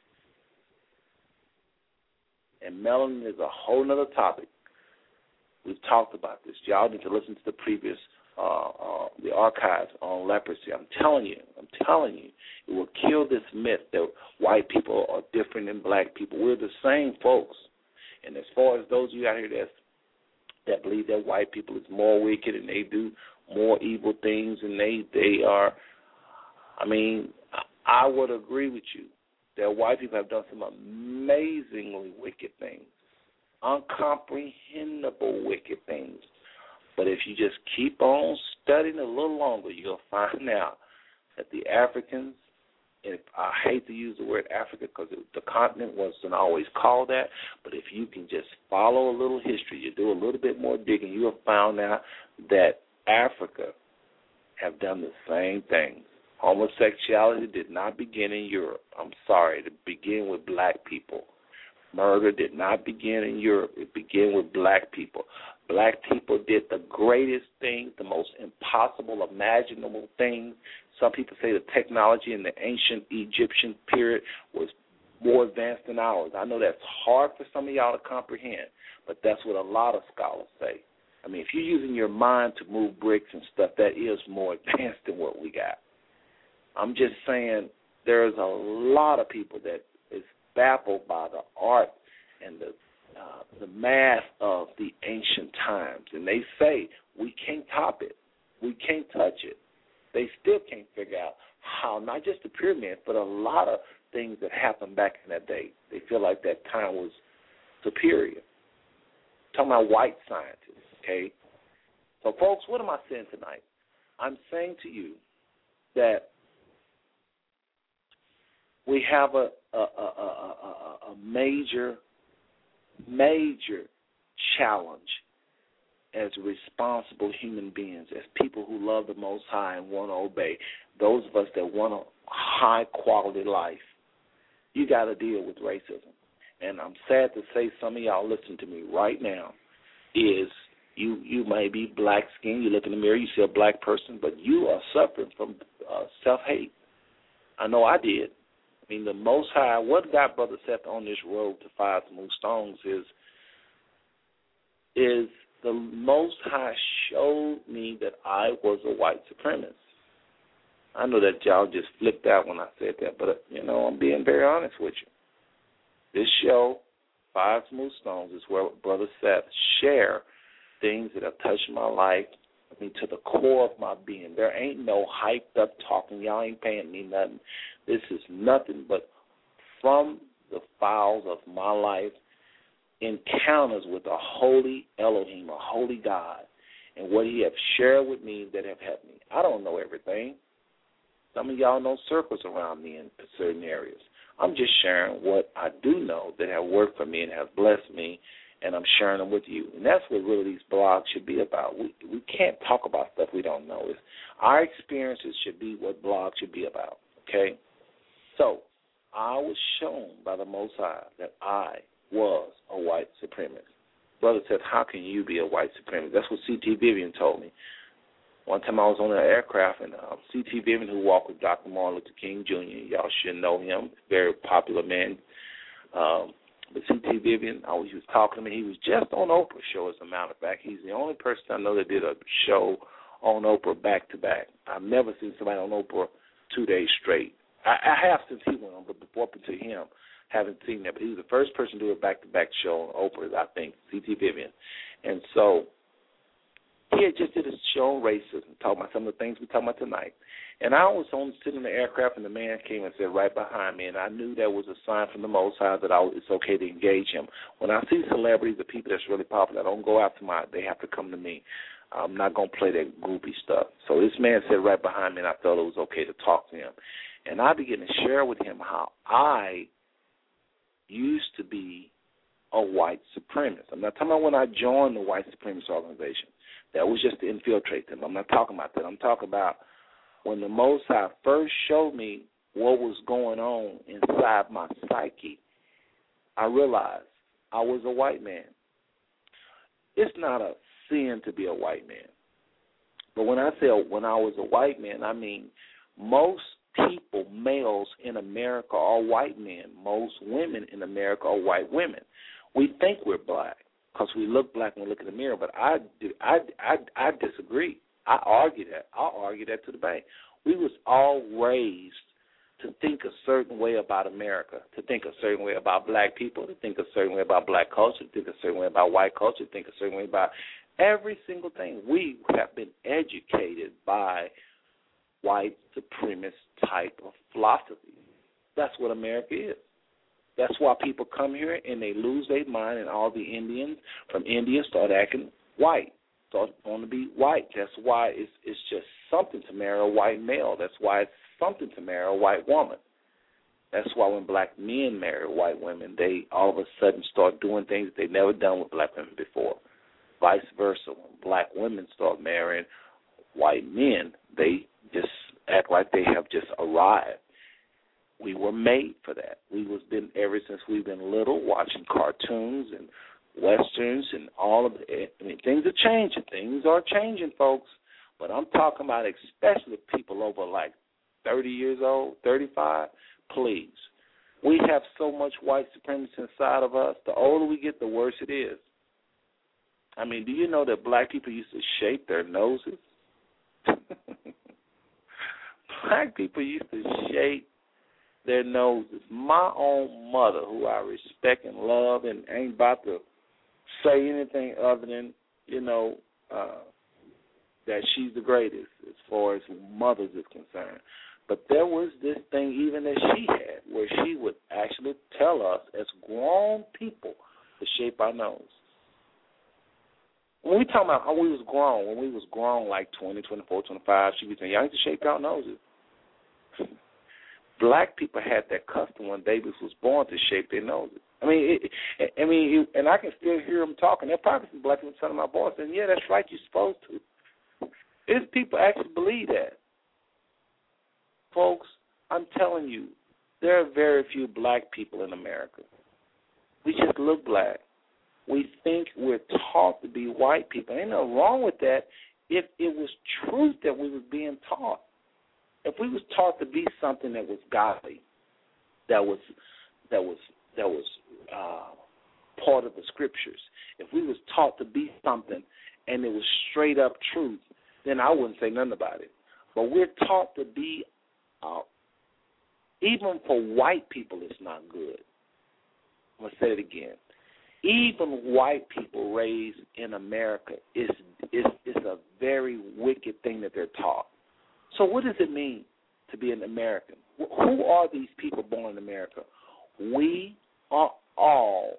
And melanin is a whole other topic. We've talked about this. Y'all need to listen to the previous, uh, uh, the archives on leprosy. I'm telling you, I'm telling you, it will kill this myth that white people are different than black people. We're the same folks. And as far as those of you out here that that believe that white people is more wicked and they do more evil things and they they are, I mean, I would agree with you that white people have done some amazingly wicked things, incomprehensible wicked things. But if you just keep on studying a little longer, you'll find out that the Africans, and I hate to use the word Africa because the continent wasn't always called that, but if you can just follow a little history, you do a little bit more digging, you'll find out that Africa have done the same thing. Homosexuality did not begin in Europe. I'm sorry, it began with black people. Murder did not begin in Europe. It began with black people. Black people did the greatest thing, the most impossible, imaginable thing. Some people say the technology in the ancient Egyptian period was more advanced than ours. I know that's hard for some of y'all to comprehend, but that's what a lot of scholars say. I mean, if you're using your mind to move bricks and stuff, that is more advanced than what we got. I'm just saying there's a lot of people that is baffled by the art and the uh, the math of the ancient times, and they say we can't top it, we can't touch it. They still can't figure out how, not just the pyramids, but a lot of things that happened back in that day. They feel like that time was superior. I'm talking about white scientists, okay? So, folks, what am I saying tonight? I'm saying to you that we have a a, a, a, a, a major, major challenge as responsible human beings, as people who love the Most High and want to obey, those of us that want a high-quality life. You got to deal with racism. And I'm sad to say some of y'all listening to me right now is you you may be black-skinned, you look in the mirror, you see a black person, but you are suffering from uh, self-hate. I know I did. I mean, the Most High, what got Brother Seth on this road to Five Smooth Stones is, is the Most High showed me that I was a white supremacist. I know that y'all just flipped out when I said that, but, you know, I'm being very honest with you. This show, Five Smooth Stones, is where Brother Seth share things that have touched my life, I mean, to the core of my being. There ain't no hyped up talking. Y'all ain't paying me nothing. This is nothing but from the files of my life, encounters with a holy Elohim, a holy God, and what he have shared with me that have helped me. I don't know everything. Some of y'all know circles around me in certain areas. I'm just sharing what I do know that have worked for me and have blessed me, and I'm sharing them with you. And that's what really these blogs should be about. We we can't talk about stuff we don't know. It's, our experiences should be what blogs should be about, okay? So I was shown by the Most High that I was a white supremacist. Brother said, how can you be a white supremacist? That's what C T Vivian told me. One time I was on an aircraft, and uh, C T Vivian, who walked with Doctor Martin Luther King Junior, y'all should know him, very popular man. Um, but C T Vivian, I was, he was talking to me. He was just on Oprah's show, as a matter of fact. He's the only person I know that did a show on Oprah back-to-back. I've never seen somebody on Oprah two days straight. I, I have since he went on, but before up to him, haven't seen that. But he was the first person to do a back-to-back show on Oprah, I think, C T Vivian. And so he had just did a show on racism, talking about some of the things we're talking about tonight. And I was on sitting in the aircraft, and the man came and said right behind me, and I knew that was a sign from the Most High that I, it's okay to engage him. When I see celebrities, the people that's really popular, I don't go after my, they have to come to me. I'm not going to play that groupie stuff. So this man said right behind me, and I felt it was okay to talk to him. And I began to share with him how I used to be a white supremacist. I'm not talking about when I joined the white supremacist organization. That was just to infiltrate them. I'm not talking about that. I'm talking about when the Most High first showed me what was going on inside my psyche, I realized I was a white man. It's not a sin to be a white man. But when I say when I was a white man, I mean most people, males in America, are white men. Most women in America are white women. We think we're black because we look black when we look in the mirror, but I, do, I, I, I disagree. I argue that. I'll argue that to the bank. We was all raised to think a certain way about America, to think a certain way about black people, to think a certain way about black culture, to think a certain way about white culture, to think a certain way about every single thing. We have been educated by white supremacist type of philosophy. That's what America is. That's why people come here and they lose their mind, and all the Indians from India start acting white, start wanting to be white. That's why it's it's just something to marry a white male. That's why it's something to marry a white woman. That's why when black men marry white women, they all of a sudden start doing things they've never done with black women before. Vice versa, when black women start marrying white men, they just act like they have just arrived. We were made for that. We was been ever since we've been little, watching cartoons and westerns and all of it. I mean, things are changing. Things are changing, folks. But I'm talking about especially people over like thirty years old, thirty-five. Please, we have so much white supremacy inside of us. The older we get, the worse it is. I mean, do you know that black people used to shape their noses? Black people used to shape their noses. My own mother, who I respect and love and ain't about to say anything other than, you know, uh, that she's the greatest as far as mothers is concerned. But there was this thing even that she had where she would actually tell us as grown people to shape our nose. When we talk about how we was grown, when we was grown like twenty, twenty-four, twenty-five, she was saying, y'all need to shape our noses. black people had that custom when babies was born to shape their noses. I mean, it, I mean, it, and I can still hear them talking. There are probably some black people telling my boys, and yeah, that's right, you're supposed to. There's people actually believe that. Folks, I'm telling you, there are very few black people in America. We just look black. We think we're taught to be white people. Ain't nothing wrong with that if it was truth that we were being taught. If we was taught to be something that was godly, that was that was that was uh, part of the scriptures, if we was taught to be something and it was straight up truth, then I wouldn't say nothing about it. But we're taught to be, uh, even for white people, it's not good. I'm going to say it again. Even white people raised in America, is is is a very wicked thing that they're taught. So what does it mean to be an American? Who are these people born in America? We are all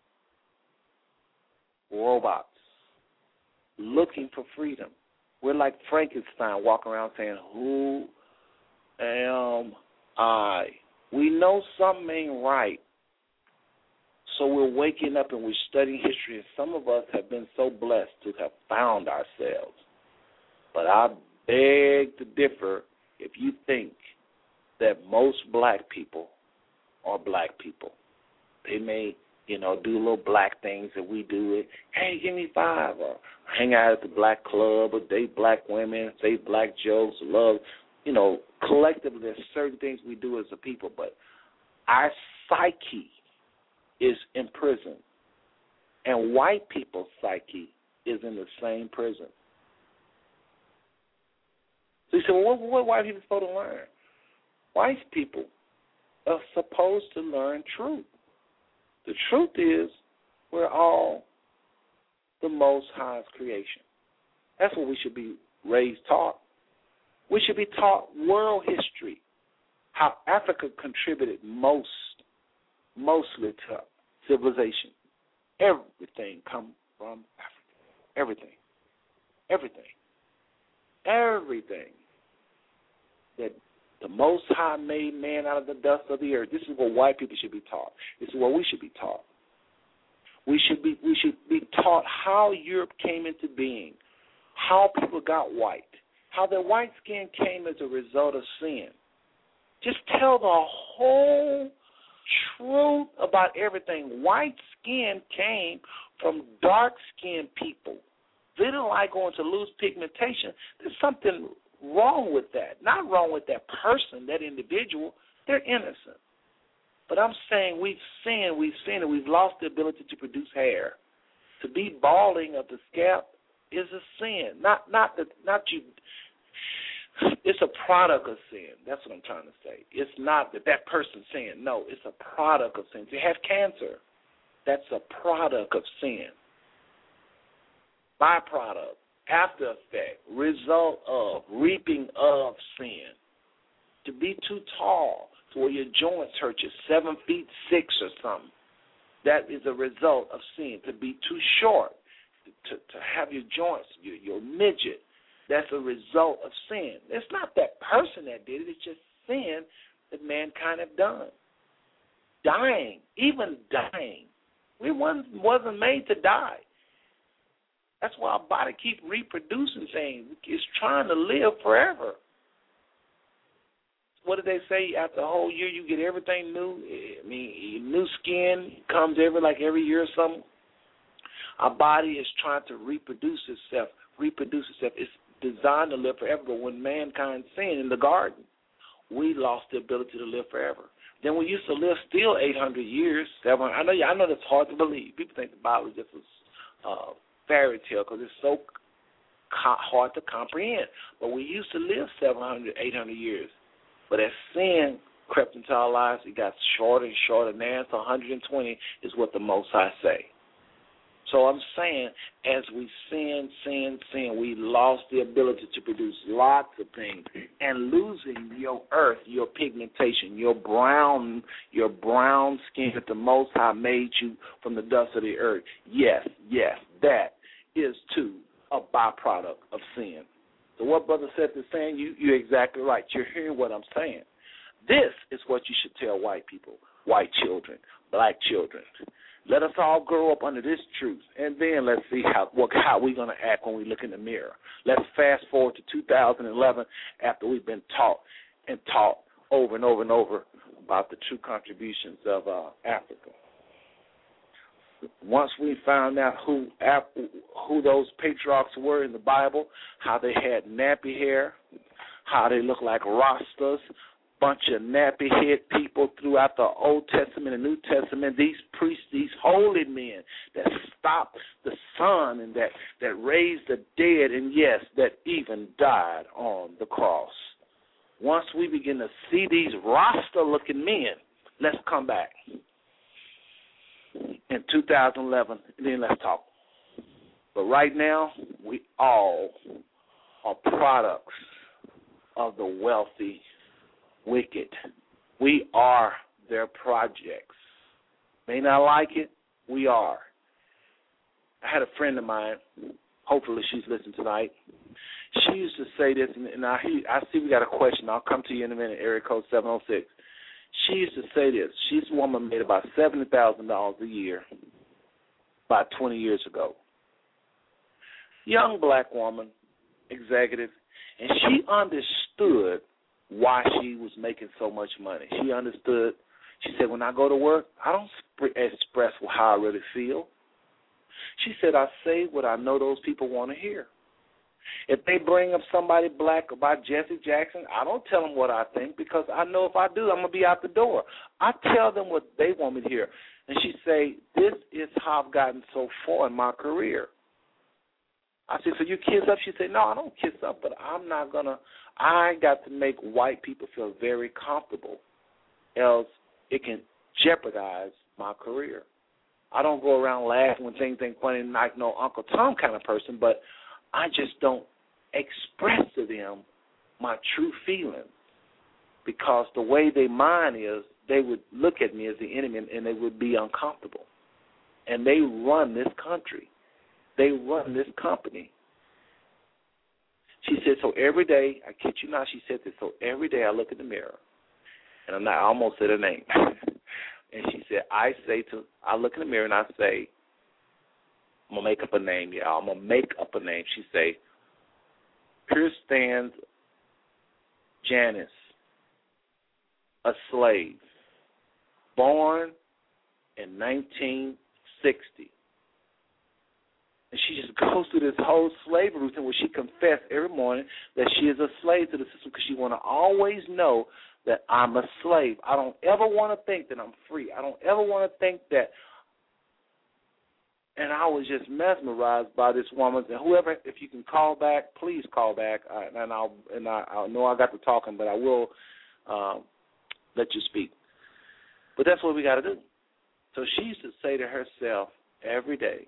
robots looking for freedom. We're like Frankenstein walking around saying, who am I? We know something ain't right. So we're waking up and we're studying history, and some of us have been so blessed to have found ourselves. But I beg to differ if you think that most black people are black people. They may, you know, do little black things that we do. It, hey, give me five, or hang out at the black club, or date black women, say black jokes, love. You know, collectively there's certain things we do as a people, but our psyche is in prison, and white people's psyche is in the same prison. So you say, well, what, what are white people supposed to learn? White people are supposed to learn truth. The truth is we're all the Most High's creation. That's what we should be raised taught. We should be taught world history, how Africa contributed most, mostly to civilization. Everything comes from Africa. Everything. Everything. Everything. That the Most High made man out of the dust of the earth. This is what white people should be taught. This is what we should be taught. We should be we should be taught how Europe came into being, how people got white, how their white skin came as a result of sin. Just tell the whole truth about everything. White skin came from dark-skinned people. They didn't like going to lose pigmentation. There's something wrong with that. Not wrong with that person, that individual. They're innocent. But I'm saying we've sinned, we've sinned, and we've lost the ability to produce hair. To be balding of the scalp is a sin. Not not that not you. It's a product of sin. That's what I'm trying to say. It's not that that person's sin. No, it's a product of sin. To have cancer, that's a product of sin. Byproduct, after effect, result of, reaping of sin. To be too tall to where your joints hurt you, seven feet six or something, that is a result of sin. To be too short, to, to have your joints, your, your midget, that's a result of sin. It's not that person that did it. It's just sin that mankind have done. Dying, even dying. We wasn't, wasn't made to die. That's why our body keeps reproducing things. It's trying to live forever. What did they say? After a whole year, you get everything new. I mean, new skin comes every like every year or something. Our body is trying to reproduce itself. Reproduce itself. It's designed to live forever. But when mankind sinned in the garden, we lost the ability to live forever. Then we used to live still eight hundred years. seven hundred. I know. I know that's hard to believe. People think the Bible is just a uh, fairy tale because it's so co- hard to comprehend. But we used to live seven hundred, eight hundred years. But as sin crept into our lives, it got shorter and shorter. Now it's one hundred twenty is what the Most High say. So I'm saying as we sin, sin, sin, we lost the ability to produce lots of things. And losing your earth, your pigmentation, your brown, your brown skin that the Most High made you from the dust of the earth. Yes, yes, that is too a byproduct of sin. So what Brother Seth is saying, you, you're exactly right. You're hearing what I'm saying. This is what you should tell white people, white children, black children. Let us all grow up under this truth, and then let's see how what, how we're going to act when we look in the mirror. Let's fast forward to two thousand eleven after we've been taught and taught over and over and over about the true contributions of uh, Africa. Once we found out who who those patriarchs were in the Bible, how they had nappy hair, how they looked like Rastas, bunch of nappy-head people throughout the Old Testament and New Testament, these priests, these holy men that stopped the sun and that, that raised the dead, and yes, that even died on the cross. Once we begin to see these Rasta-looking men, let's come back in two thousand eleven, and then let's talk. But right now, we all are products of the wealthy wicked. We are their projects. May not like it, we are. I had a friend of mine, hopefully she's listening tonight. She used to say this, and I, I see we got a question. I'll come to you in a minute, area code seven oh six. She used to say this. She's a woman made about seventy thousand dollars a year about twenty years ago. Young black woman, executive, and she understood why she was making so much money. She understood. She said, when I go to work, I don't sp- express how I really feel. She said, I say what I know those people want to hear. If they bring up somebody black about Jesse Jackson, I don't tell them what I think because I know if I do, I'm going to be out the door. I tell them what they want me to hear. And she say, this is how I've gotten so far in my career. I said, so you kiss up? She said, no, I don't kiss up, but I'm not going to. I got to make white people feel very comfortable, else it can jeopardize my career. I don't go around laughing when things ain't funny, like no Uncle Tom kind of person, but I just don't express to them my true feelings because the way they mind is they would look at me as the enemy and they would be uncomfortable. And they run this country. They run this company. She said, so every day, I kid you not, she said this, so every day I look in the mirror, and I'm not, I almost said her name. And she said, I say to, I look in the mirror and I say, I'm going to make up a name, yeah, I'm going to make up a name. She say, here stands Janice, a slave, born in nineteen sixty. And she just goes through this whole slavery routine where she confessed every morning that she is a slave to the system because she want to always know that I'm a slave. I don't ever want to think that I'm free. I don't ever want to think that. And I was just mesmerized by this woman. And whoever, if you can call back, please call back. I, and I'll and I, I know I got to talking, but I will um, let you speak. But that's what we got to do. So she used to say to herself every day,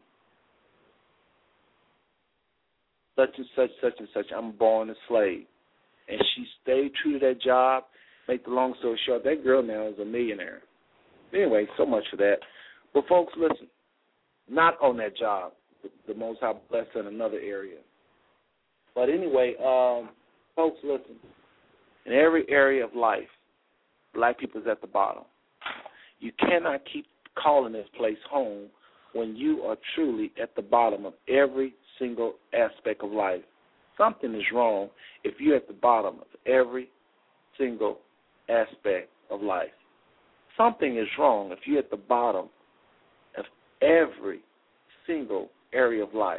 such and such, such and such, I'm born a slave. And she stayed true to that job. Make the long story short, that girl now is a millionaire. Anyway, so much for that. But, folks, listen, not on that job. The Most High blessed in another area. But anyway, um, folks, listen, in every area of life, black people is at the bottom. You cannot keep calling this place home when you are truly at the bottom of every single aspect of life. Something is wrong if you're at the bottom of every single aspect of life. Something is wrong if you're at the bottom of every single area of life.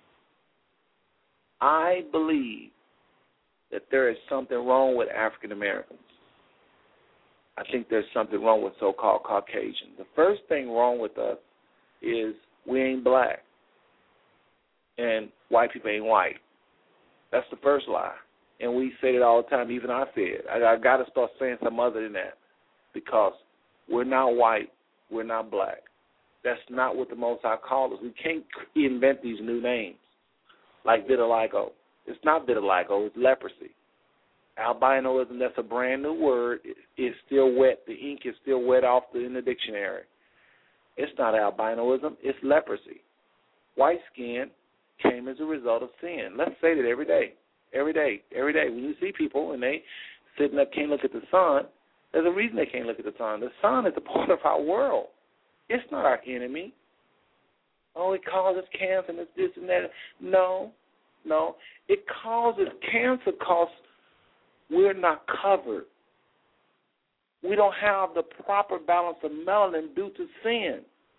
I believe that there is something wrong with African Americans. I think there's something wrong with so-called Caucasians. The first thing wrong with us is we ain't black. And white people ain't white. That's the first lie. And we say it all the time. Even I say it. I, I got to start saying something other than that because we're not white. We're not black. That's not what the Most High called us. We can't invent these new names like vitiligo. It's not vitiligo. It's leprosy. Albinoism, that's a brand new word. It, it's still wet. The ink is still wet off the, in the dictionary. It's not albinoism. It's leprosy. White skin came as a result of sin. Let's say that every day, every day, every day. When you see people and they sitting up, can't look at the sun, There's a reason they can't look at the sun. The sun is a part of our world. It's not our enemy. Oh, it causes cancer and it's this and that. No, no. It causes cancer because we're not covered. We don't have the proper balance of melanin due to sin.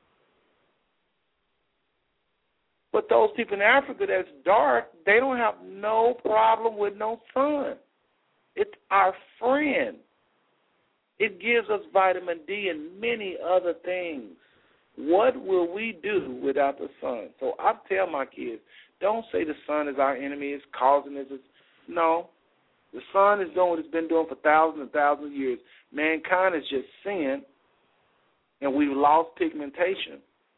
But those people in Africa that's dark, they don't have no problem with no sun. It's our friend. It gives us vitamin D and many other things. What will we do without the sun? So I tell my kids, don't say the sun is our enemy, it's causing this. No. The sun is doing what it's been doing for thousands and thousands of years. Mankind has just sinned, and we've lost pigmentation.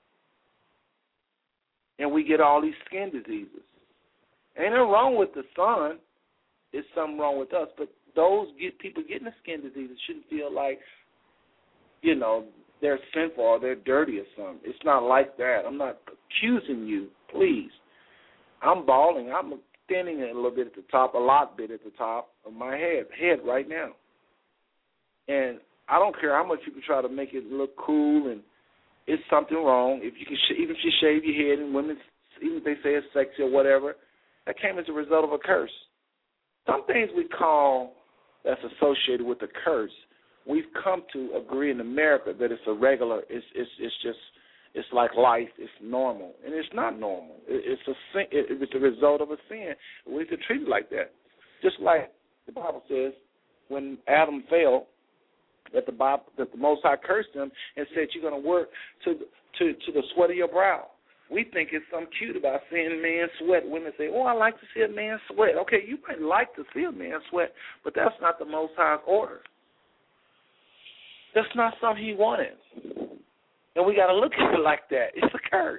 And we get all these skin diseases. Ain't nothing wrong with the sun. There's something wrong with us. But those get, people getting the skin diseases shouldn't feel like, you know, they're sinful or they're dirty or something. It's not like that. I'm not accusing you, please. I'm balding. I'm thinning a little bit at the top, a lot bit at the top of my head, head right now. And I don't care how much you can try to make it look cool, and it's something wrong. If you can, sh- even if you shave your head, and women, even if they say it's sexy or whatever, that came as a result of a curse. Some things we call that's associated with a curse, we've come to agree in America that it's a regular, it's it's it's just, it's like life, it's normal, and it's not normal. It, it's a sin, it, it's a result of a sin. We could treat it like that, just like the Bible says when Adam fell, that the Bible, that the Most High cursed him and said, "You're going to work to to to the sweat of your brow." We think it's something cute about seeing men sweat. Women say, "Oh, I like to see a man sweat." Okay, you might like to see a man sweat, but that's not the Most High's order. That's not something He wanted, and we got to look at it like that. It's a curse.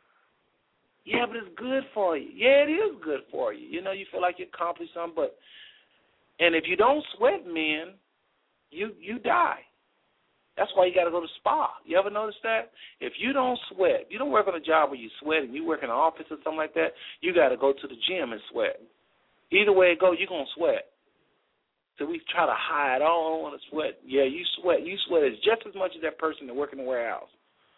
Yeah, but it's good for you. Yeah, it is good for you. You know, you feel like you accomplished something, but and if you don't sweat, men, you you die. That's why you got to go to spa. You ever notice that? If you don't sweat, you don't work on a job where you sweat and you work in an office or something like that, you got to go to the gym and sweat. Either way it goes, you're going to sweat. So we try to hide, oh, I don't want to sweat. Yeah, you sweat. You sweat as just as much as that person that work in the warehouse.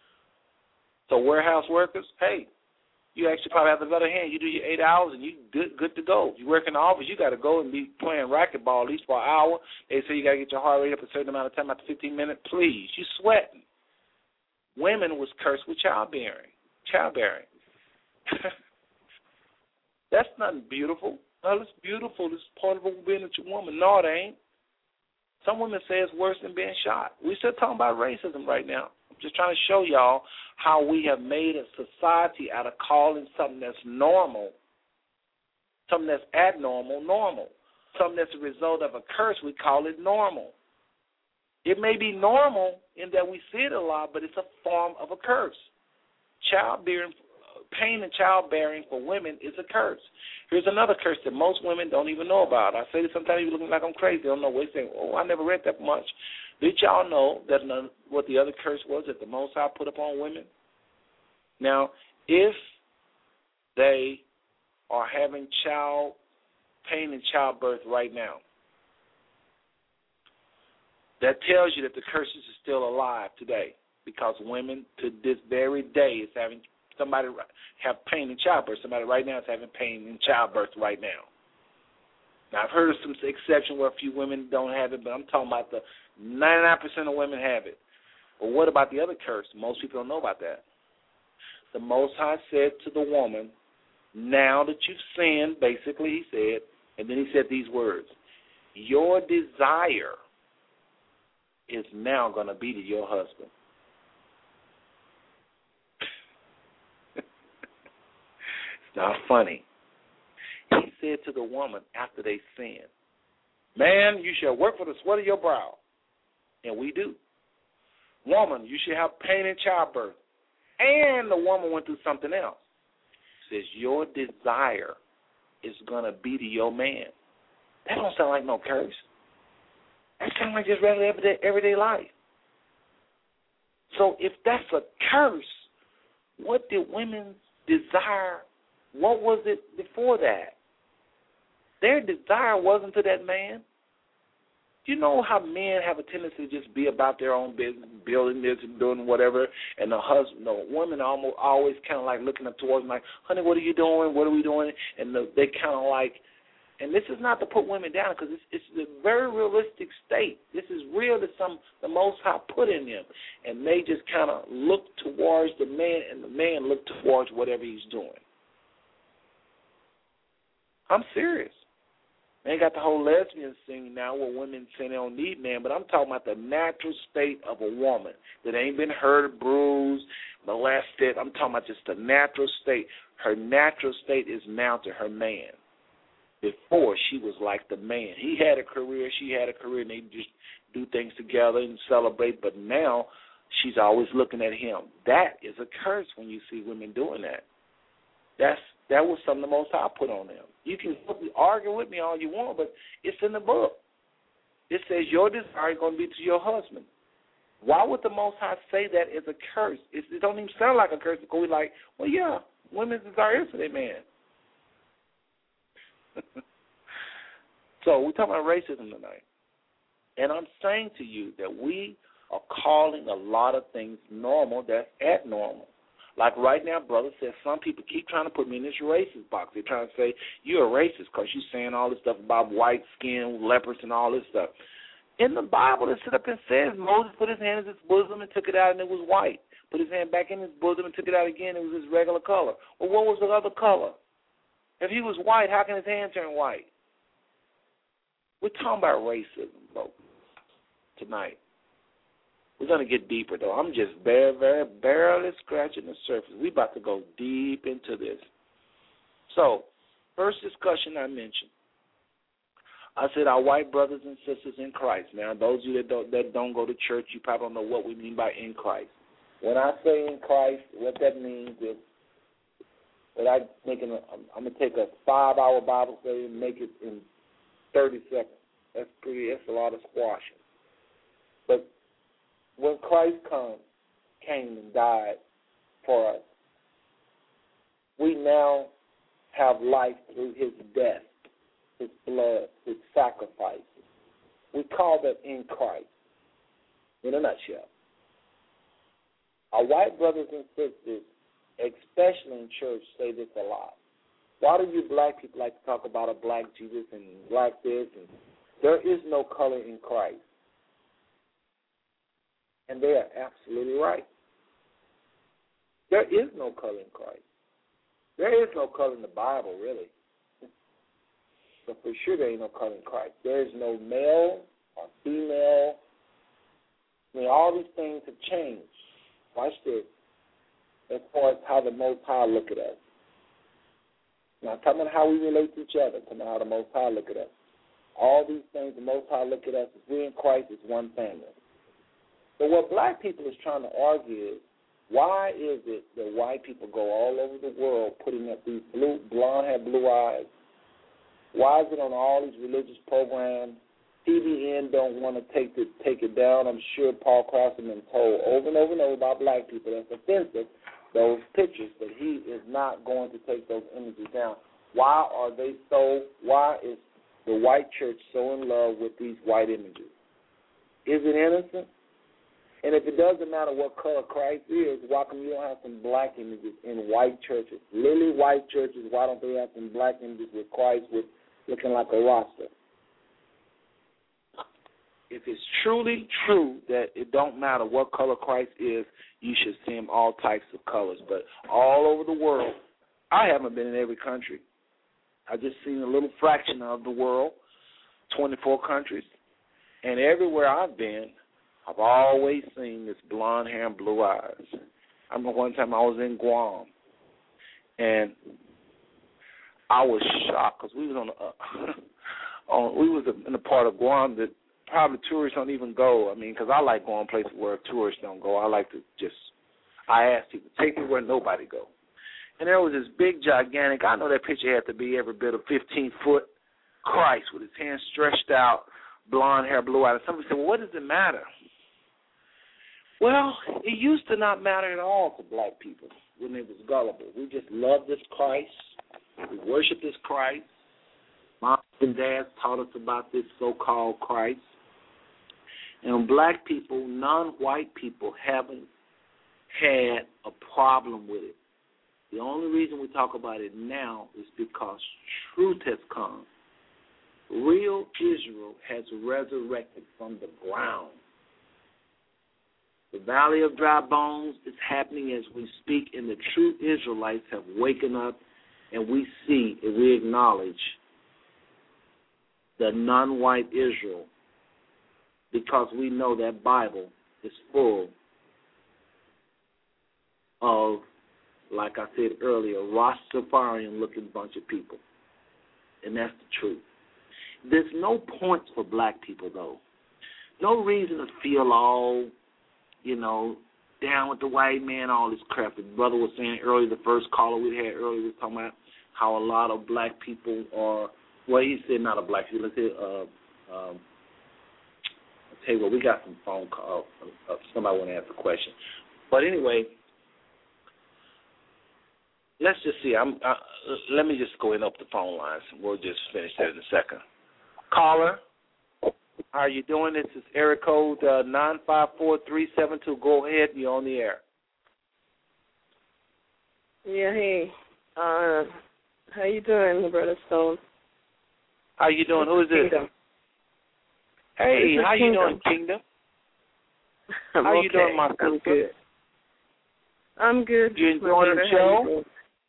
So warehouse workers, hey, you actually probably have the better hand. You do your eight hours and you good good to go. You work in the office, you got to go and be playing racquetball at least for an hour. They say you got to get your heart rate up a certain amount of time after fifteen minutes. Please, you sweating. Women was cursed with childbearing. Childbearing. That's nothing beautiful. No, it's beautiful. It's part of being a woman. No, it ain't. Some women say it's worse than being shot. We're still talking about racism right now. I'm just trying to show y'all how we have made a society out of calling something that's normal, something that's abnormal, normal. Something that's a result of a curse, we call it normal. It may be normal in that we see it a lot, but it's a form of a curse. Childbearing, pain in childbearing for women is a curse. Here's another curse that most women don't even know about. I say this sometimes, you looking like I'm crazy. They don't know what they say. Oh, I never read that much. Did y'all know that what the other curse was that the Most High put upon women? Now, if they are having child pain in childbirth right now, that tells you that the curses are still alive today, because women to this very day is having somebody have pain in childbirth. Somebody right now is having pain in childbirth right now. Now, I've heard of some exceptions where a few women don't have it, but I'm talking about the ninety-nine percent of women have it. But what about the other curse? Most people don't know about that. The Most High said to the woman, now that you've sinned, basically he said, and then he said these words, your desire is now going to be to your husband. It's not funny. He said to the woman after they sinned, man, you shall work for the sweat of your brow. And we do. Woman, you should have pain in childbirth. And the woman went through something else. It says your desire is going to be to your man. That don't sound like no curse. That sounds like just regular everyday, everyday life. So if that's a curse, what did women desire? What was it before that? Their desire wasn't to that man. You know how men have a tendency to just be about their own business, building this and doing whatever, and the husband, the women almost always kind of like looking up towards them like, honey, what are you doing? What are we doing? And the, they kind of like, and this is not to put women down because it's, it's a very realistic state. This is real that some the Most High put in them, and they just kind of look towards the man, and the man look towards whatever he's doing. I'm serious. They got the whole lesbian thing now where women say they don't need men, but I'm talking about the natural state of a woman that ain't been hurt, bruised, molested. I'm talking about just the natural state. Her natural state is now to her man. Before, she was like the man. He had a career, she had a career, and they just do things together and celebrate, but now she's always looking at him. That is a curse when you see women doing that. That's That was something the Most High put on them. You can argue with me all you want, but it's in the book. It says your desire is going to be to your husband. Why would the Most High say that is a curse? It, it don't even sound like a curse because we're like, well, yeah, women's desire is for their man. So we're talking about racism tonight. And I'm saying to you that we are calling a lot of things normal that's abnormal. Like right now, brother says some people keep trying to put me in this racist box. They're trying to say, you're a racist because you're saying all this stuff about white skin, leopards, and all this stuff. In the Bible, it sit up and says Moses put his hand in his bosom and took it out, and it was white. Put his hand back in his bosom and took it out again, it was his regular color. Well, what was the other color? If he was white, how can his hand turn white? We're talking about racism, folks, tonight. We're going to get deeper, though. I'm just very, very barely scratching the surface. We're about to go deep into this. So, first discussion I mentioned, I said our white brothers and sisters in Christ. Now, those of you that don't, that don't go to church, you probably don't know what we mean by in Christ. When I say in Christ, what that means is that I making a, I'm going to take a five-hour Bible study and make it in thirty seconds. That's pretty. That's a lot of squashing. But when Christ come, came and died for us, we now have life through his death, his blood, his sacrifices. We call that in Christ, in a nutshell. Our white brothers and sisters, especially in church, say this a lot. Why do you black people like to talk about a black Jesus and black this? And there is no color in Christ. And they are absolutely right. There is no color in Christ. There is no color in the Bible, really. But for sure there ain't no color in Christ. There is no male or female. I mean, all these things have changed. Watch this. As far as how the Most High look at us. Now, I'm talking about how we relate to each other. I'm talking about how the Most High look at us. All these things, the Most High look at us as we in Christ is one family. So what black people is trying to argue is, why is it that white people go all over the world putting up these blue, blonde hair, blue eyes? Why is it on all these religious programs? T V N don't want to take it, take it down. I'm sure Paul Crouch has been told over and over and over about black people. That's offensive, those pictures, but he is not going to take those images down. Why are they so, why is the white church so in love with these white images? Is it innocent? And if it doesn't matter what color Christ is, why come you don't have some black images in white churches? Lily white churches, why don't they have some black images with Christ with looking like a roster? If it's truly true that it don't matter what color Christ is, you should see him all types of colors. But all over the world, I haven't been in every country. I've just seen a little fraction of the world, twenty-four countries. And everywhere I've been, I've always seen this blonde hair and blue eyes. I remember one time I was in Guam, and I was shocked because we was on, a, on we was in a part of Guam that probably tourists don't even go. I mean, because I like going places where tourists don't go. I like to just, I ask people, take me where nobody go. And there was this big, gigantic, I know that picture had to be every bit of fifteen-foot Christ with his hands stretched out, blonde hair, blue eyes. Somebody said, well, what does it matter? Well, it used to not matter at all to black people when it was gullible. We just loved this Christ. We worshiped this Christ. Moms and dads taught us about this so-called Christ. And black people, non-white people, haven't had a problem with it. The only reason we talk about it now is because truth has come. Real Israel has resurrected from the ground. The valley of dry bones is happening as we speak, and the true Israelites have waken up, and we see and we acknowledge the non-white Israel, because we know that Bible is full of, like I said earlier, Rastafarian-looking bunch of people. And that's the truth. There's no points for black people, though. No reason to feel all, you know, down with the white man, all this crap. The brother was saying earlier, the first caller we had earlier was talking about how a lot of black people are, well, he said not a black people, let's say, uh, um, I'll tell you what, we got some phone call. Uh, somebody want to ask a question. But anyway, let's just see. I'm. Uh, let me just go in up the phone lines, and we'll just finish that in a second. Caller, how are you doing? This is area code uh, nine five four three seven two. Go ahead. You're on the air. Yeah, hey. Uh, how you doing, Brother Stone? How you doing? Who is this? Kingdom. Hey, This is how you Kingdom. doing, Kingdom? I'm How okay. you doing, my I'm sister? good. I'm good. You my enjoying brother. the How you show? doing?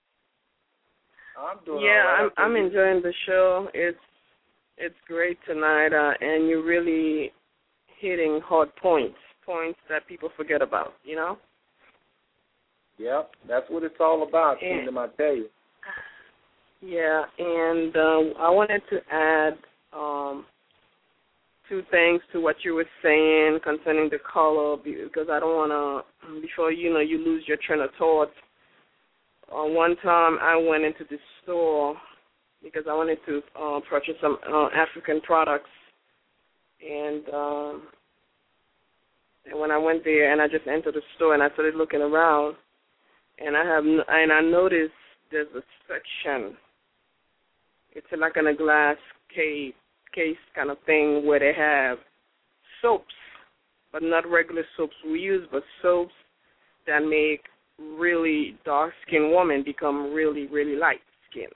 I'm doing Yeah, all right. I'm I'm enjoying the show. It's it's great tonight, uh, and you're really hitting hard points, points that people forget about. You know. Yep, that's what it's all about, And- Kingdom. I tell you. Yeah, and um, I wanted to add um, two things to what you were saying concerning the color, because I don't want to, before you know, you lose your train of thought. Uh, one time I went into the store because I wanted to uh, purchase some uh, African products, and um, and when I went there and I just entered the store and I started looking around, and I have and I noticed there's a section. It's like in a glass case, case kind of thing where they have soaps, but not regular soaps we use, but soaps that make really dark-skinned women become really, really light-skinned.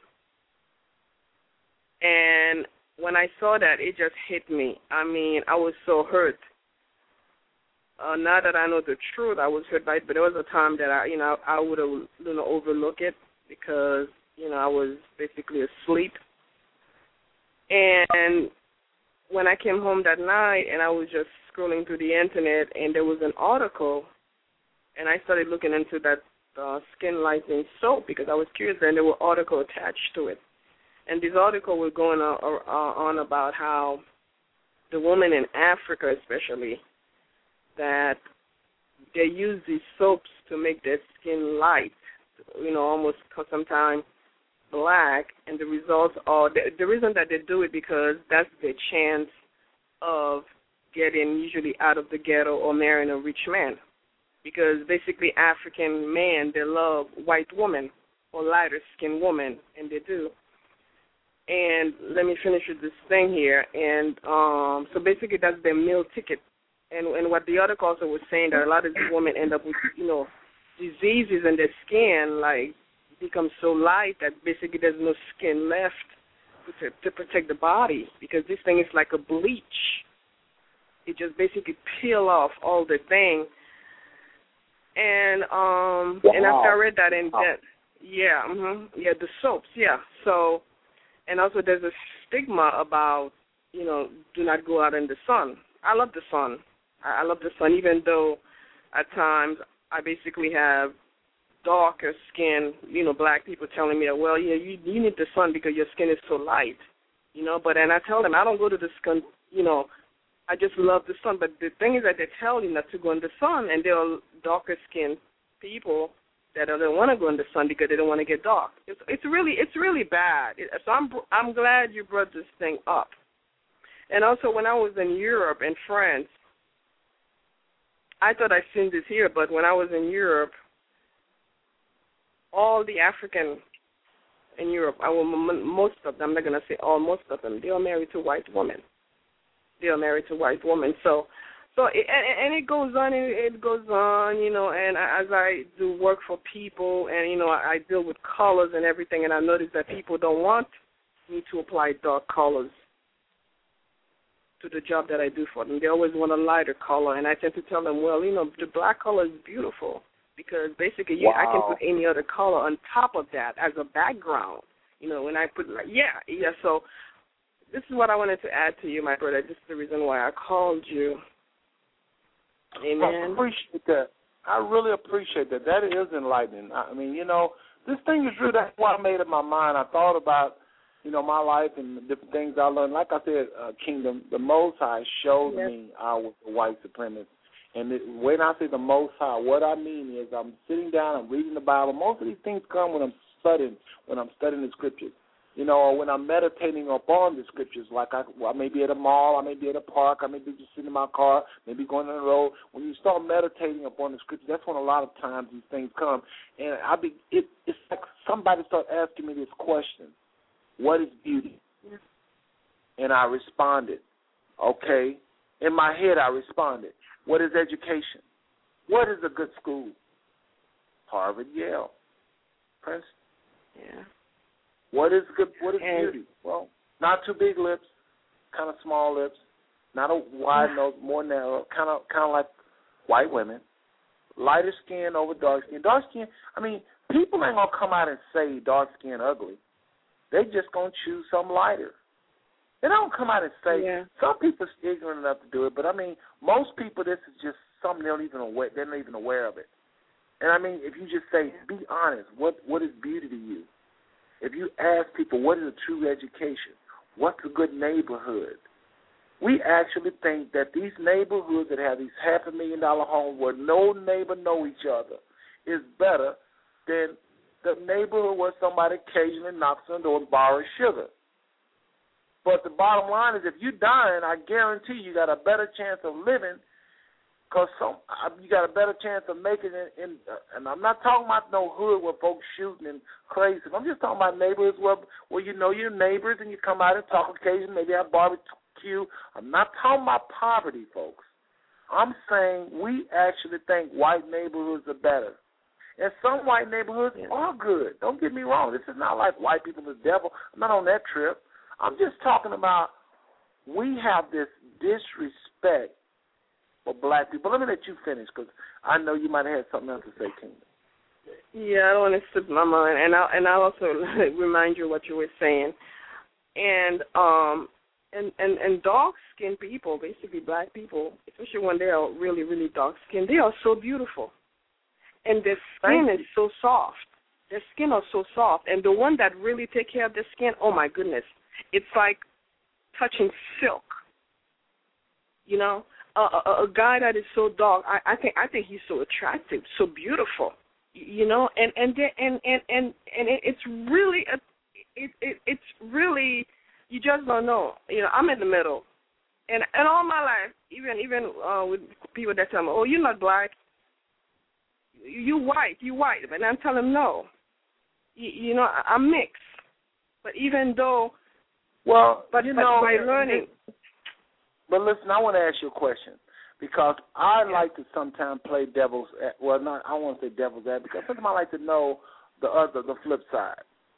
And when I saw that, it just hit me. I mean, I was so hurt. Uh, now that I know the truth, I was hurt by it, but there was a time that I, you know, I would have, you know, overlook it because, you know, I was basically asleep. And when I came home that night and I was just scrolling through the internet and there was an article, and I started looking into that uh, skin lightening soap because I was curious, and there were articles attached to it. And this article was going on, uh, on about how the women in Africa especially, that they use these soaps to make their skin light, you know, almost sometimes black, and the results are, the, the reason that they do it because that's their chance of getting usually out of the ghetto or marrying a rich man. Because basically African men, they love white women or lighter-skinned women, and they do. And let me finish with this thing here. And um, so basically that's their meal ticket. And, and what the article also was saying, that a lot of these women end up with, you know, diseases in their skin, like become so light that basically there's no skin left to, to protect the body, because this thing is like a bleach. It just basically peel off all the thing. And um, wow. and after I read that, and that, yeah, mm-hmm, yeah, the soaps, yeah. So, and also there's a stigma about, you know, do not go out in the sun. I love the sun. I, I love the sun, even though at times I basically have darker skin, you know, black people telling me that, well, yeah, you you need the sun because your skin is so light, you know. But and I tell them I don't go to the sun, you know, I just love the sun. But the thing is that they tell you not to go in the sun, and there are darker skinned people that don't want to go in the sun because they don't want to get dark. It's it's really it's really bad. It, so I'm I'm glad you brought this thing up. And also when I was in Europe and France, I thought I'd seen this here, but when I was in Europe, all the African in Europe, I will, most of them, I'm not going to say all, most of them, they are married to white women. They are married to white women. So So it, and, and it goes on, and it goes on, you know. And as I do work for people, and you know, I, I deal with colors and everything, and I notice that people don't want me to apply dark colors to the job that I do for them. They always want a lighter color, and I tend to tell them, well, you know, the black color is beautiful because basically you, wow. I can put any other color on top of that as a background. You know, when I put like, yeah, yeah. So this is what I wanted to add to you, my brother. This is the reason why I called you. Amen. I appreciate that. I really appreciate that. That is enlightening. I mean, you know, this thing is true. That's why I made up my mind. I thought about, you know, my life and the different things I learned. Like I said, uh, Kingdom, the Most High showed yes. me I was a white supremacist. And it, when I say the Most High, what I mean is I'm sitting down, I'm reading the Bible. Most of these things come when I'm studying, when I'm studying the Scriptures. You know, or when I'm meditating upon the Scriptures, like I, well, I may be at a mall, I may be at a park, I may be just sitting in my car, maybe going on the road. When you start meditating upon the Scriptures, that's when a lot of times these things come. And I be, it, it's like somebody start asking me this question, what is beauty? Yeah. And I responded, okay. In my head, I responded, what is education? What is a good school? Harvard, Yale, Princeton. Yeah. What is good? What is and, beauty? Well, not too big lips, kind of small lips, not a wide nose, more narrow, kind of kind of like white women, lighter skin over dark skin. Dark skin. I mean, people ain't gonna come out and say dark skin ugly. They just gonna choose some lighter. They don't come out and say. Yeah. Some people are ignorant enough to do it, but I mean, most people, this is just something they don't even aware. They're not even aware of it. And I mean, if you just say, be honest, what what is beauty to you? If you ask people what is a true education, what's a good neighborhood, we actually think that these neighborhoods that have these half a million dollar homes where no neighbor know each other is better than the neighborhood where somebody occasionally knocks on the door and borrows sugar. But the bottom line is if you're dying, I guarantee you got a better chance of living because some you got a better chance of making it in, uh, and I'm not talking about no hood where folks shooting and crazy. I'm just talking about neighborhoods where, where you know your neighbors and you come out and talk occasionally, maybe have barbecue. I'm not talking about poverty, folks. I'm saying we actually think white neighborhoods are better. And some white neighborhoods yeah. are good. Don't get me wrong. This is not like white people are the devil. I'm not on that trip. I'm just talking about we have this disrespect for black people. Let me let you finish because I know you might have had something else to say, Kingdom. Yeah, I don't want to slip my mind, and I'll and I'll also remind you what you were saying. And um and and and dark skinned people, basically black people, especially when they are really really dark skinned, they are so beautiful, and their skin is so soft. Their skin are so soft, and the one that really take care of their skin, oh my goodness, it's like touching silk. You know. A, a, a guy that is so dark, I, I think I think he's so attractive, so beautiful, you know, and and and and and, and it, it's really a, it, it it's really you just don't know, you know. I'm in the middle, and and all my life, even even uh, with people that tell me, oh, you're not black, you white, you white, and I'm telling them no, you, you know, I'm mixed, but even though, well, but, you but know, by learning. But listen, I want to ask you a question because I like to sometimes play devil's. Well, not I don't want to say devil's advocate because sometimes I like to know the other, the flip side.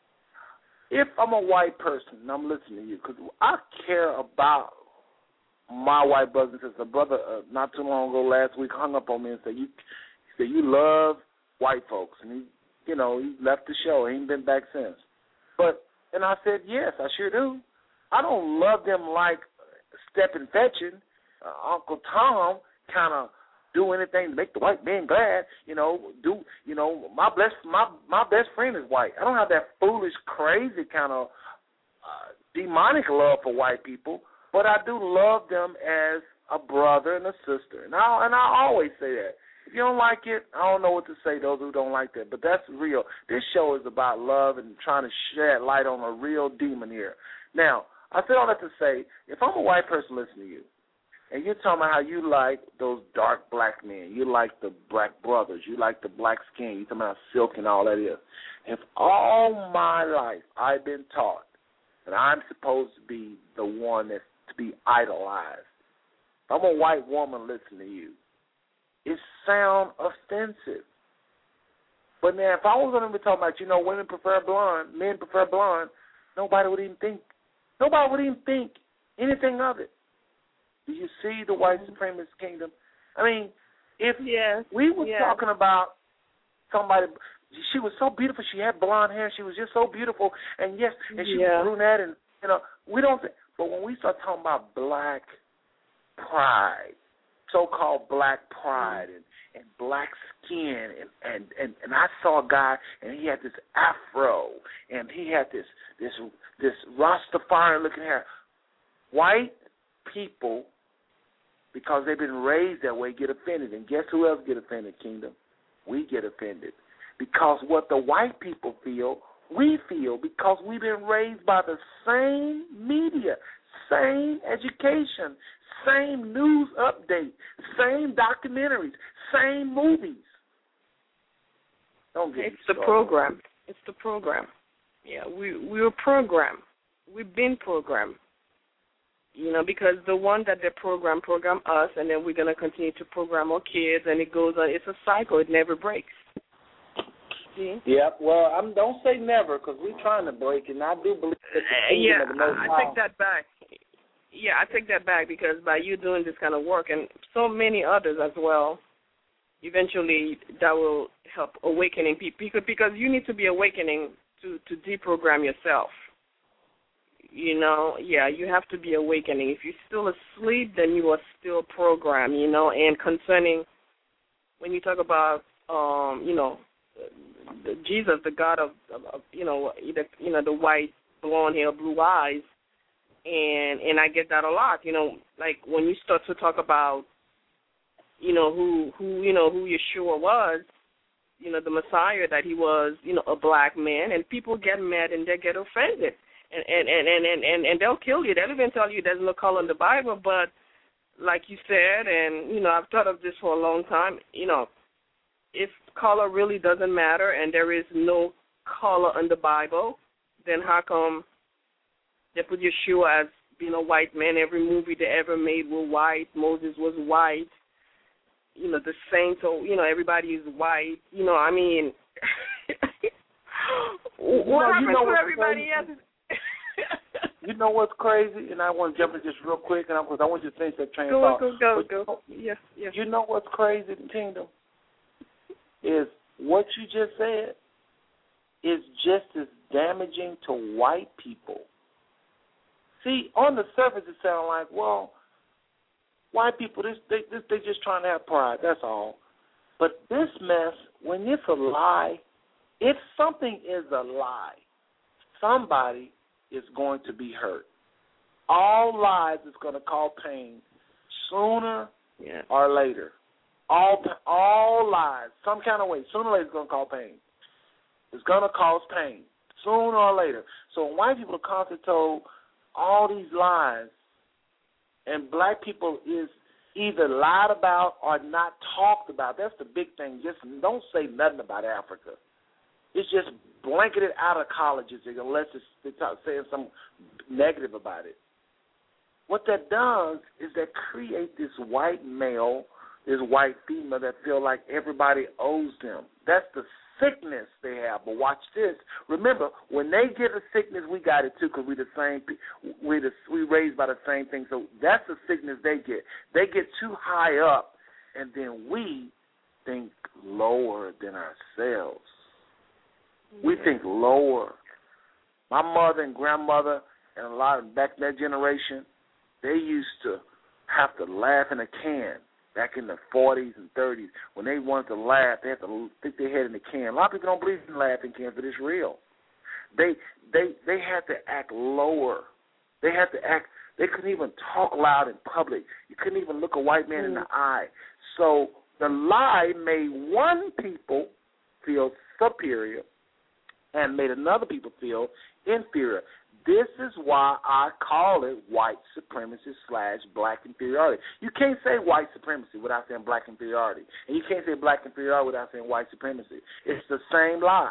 If I'm a white person and I'm listening to you, because I care about my white brothers and sisters. A brother uh, not too long ago last week hung up on me and said you, he said you love white folks, and he, you know, he left the show. He ain't been back since. But and I said yes, I sure do. I don't love them like stepping fetching, uh, Uncle Tom kind of do anything to make the white man glad. You know, do you know my best my my best friend is white. I don't have that foolish, crazy kind of uh, demonic love for white people, but I do love them as a brother and a sister, and I and I always say that. If you don't like it, I don't know what to say. Those who don't like that, but that's real. This show is about love and trying to shed light on a real demon here. Now, I say all that to say, if I'm a white person listening to you, and you're talking about how you like those dark black men, you like the black brothers, you like the black skin, you're talking about silk and all that is. If all my life I've been taught that I'm supposed to be the one that's to be idolized, if I'm a white woman listening to you, it sounds offensive. But now, if I was going to be talking about, you know, women prefer blonde, men prefer blonde, nobody would even think, nobody would even think anything of it. Do you see the white supremacist kingdom? I mean, if yes. we were yes. talking about somebody, she was so beautiful, she had blonde hair, she was just so beautiful, and yes, and she yeah. was brunette, and, you know, we don't think, but when we start talking about black pride, so-called black pride, and, and black skin, and, and, and, and I saw a guy, and he had this afro, and he had this this this Rastafarian-looking hair. White people, because they've been raised that way, get offended. And guess who else get offended, Kingdom? We get offended. Because what the white people feel, we feel, because we've been raised by the same media, same education, same news update, same documentaries, same movies. Don't get It's the started. program. It's the program. Yeah, we we were programmed. We've been programmed. You know, because the one that they program program us, and then we're gonna continue to program our kids, and it goes on. It's a cycle. It never breaks. See? Yep. Well, I'm don't say never, because we're trying to break it. And I do believe that the kingdom yeah, of the Most I High. take that back. Yeah, I take that back, because by you doing this kind of work, and so many others as well, eventually that will help awakening people, because you need to be awakening to, to deprogram yourself. You know, yeah, you have to be awakening. If you're still asleep, then you are still programmed, you know, and concerning when you talk about, um, you know, the Jesus, the God of, of, you know, either, you know, the white, blonde hair, blue eyes, and and I get that a lot, you know, like when you start to talk about, you know, who, who you know, who Yeshua was, you know, the Messiah, that he was, you know, a black man, and people get mad and they get offended. And and, and, and, and and they'll kill you. They'll even tell you there's no color in the Bible, but like you said, and, you know, I've thought of this for a long time, you know, if color really doesn't matter and there is no color in the Bible, then how come they put Yeshua as being a white man? Every movie they ever made was white. Moses was white. You know, the saints, so, you know, everybody is white. You know, I mean, what know, happens you know to everybody else? You know what's crazy? And I want to jump in just real quick, and I, I want you to finish that train of Go, thought. go, go, but, go. Yes, yes. You know what's crazy in the kingdom? Is what you just said is just as damaging to white people. See, on the surface it sounds like, well, white people, this, they, this, they just trying to have pride, that's all. But this mess, when it's a lie, if something is a lie, somebody is going to be hurt. All lies is going to cause pain sooner yeah. or later. All all lies, some kind of way, sooner or later it's going to cause pain. It's going to cause pain sooner or later. So when white people are constantly told all these lies, and black people is either lied about or not talked about, that's the big thing. Just don't say nothing about Africa. It's just blanketed out of colleges unless it's, they're saying something negative about it. What that does is that create this white male, this white female that feel like everybody owes them. That's the sickness they have. But watch this. Remember, when they get a sickness, we got it too, because we the same. We the we raised by the same thing. So that's the sickness they get. They get too high up, and then we think lower than ourselves. We think lower. My mother and grandmother and a lot of back in that generation, they used to have to laugh in a can back in the forties and thirties. When they wanted to laugh, they had to stick their head in the can. A lot of people don't believe in laughing cans, but it's real. They they they had to act lower. They had to act. They couldn't even talk loud in public. You couldn't even look a white man mm. in the eye. So the lie made one people feel superior and made another people feel inferior. This is why I call it white supremacy slash black inferiority. You can't say white supremacy without saying black inferiority. And you can't say black inferiority without saying white supremacy. It's the same lie.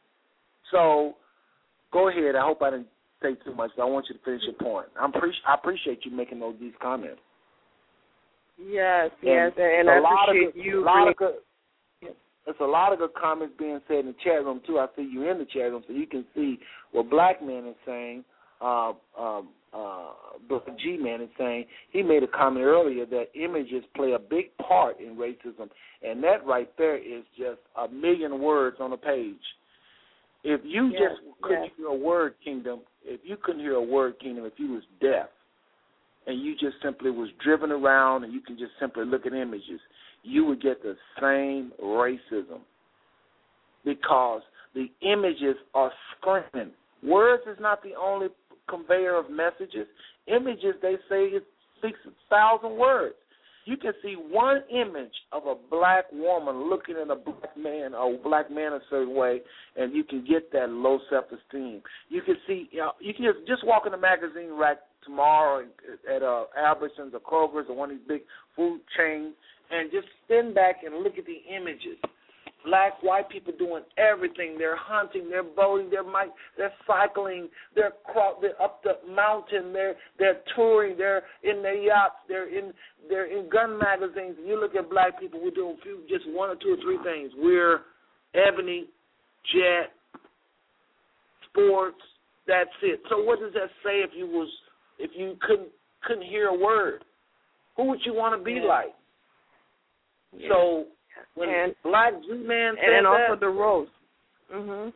So go ahead. I hope I didn't say too much, but I want you to finish your point. I'm pre- I appreciate you making those these comments. Yes, yes, and, and a I lot appreciate of good, you. a lot really, of good, There's a lot of good comments being said in the chat room too. I see you in the chat room, so you can see what Black Man is saying. Uh, um, uh, Black G Man is saying he made a comment earlier that images play a big part in racism, and that right there is just a million words on a page. If you yes, just couldn't yes. hear a word, Kingdom, if you couldn't hear a word, Kingdom, if you was deaf, and you just simply was driven around and you can just simply look at images, you would get the same racism because the images are screaming. Words is not the only conveyor of messages. Images, they say, it speaks a thousand words. You can see one image of a black woman looking at a black man or a black man a certain way, and you can get that low self-esteem. You can see, you know, you can just, just walk in the magazine rack tomorrow at uh, Albertsons or Kroger's or one of these big food chains and just stand back and look at the images. Black, white people doing everything. They're hunting, they're boating, they're might, they're cycling, they're, cro- they're up the mountain, they're they're touring, they're in their yachts, they're in they're in gun magazines. And you look at black people, we're doing few, just one or two or three things. We're ebony, jet, sports. That's it. So what does that say if you was if you couldn't couldn't hear a word? Who would you want to be yeah. like? Yeah. So. When and Black G-Man said and also that, the roles. Mhm.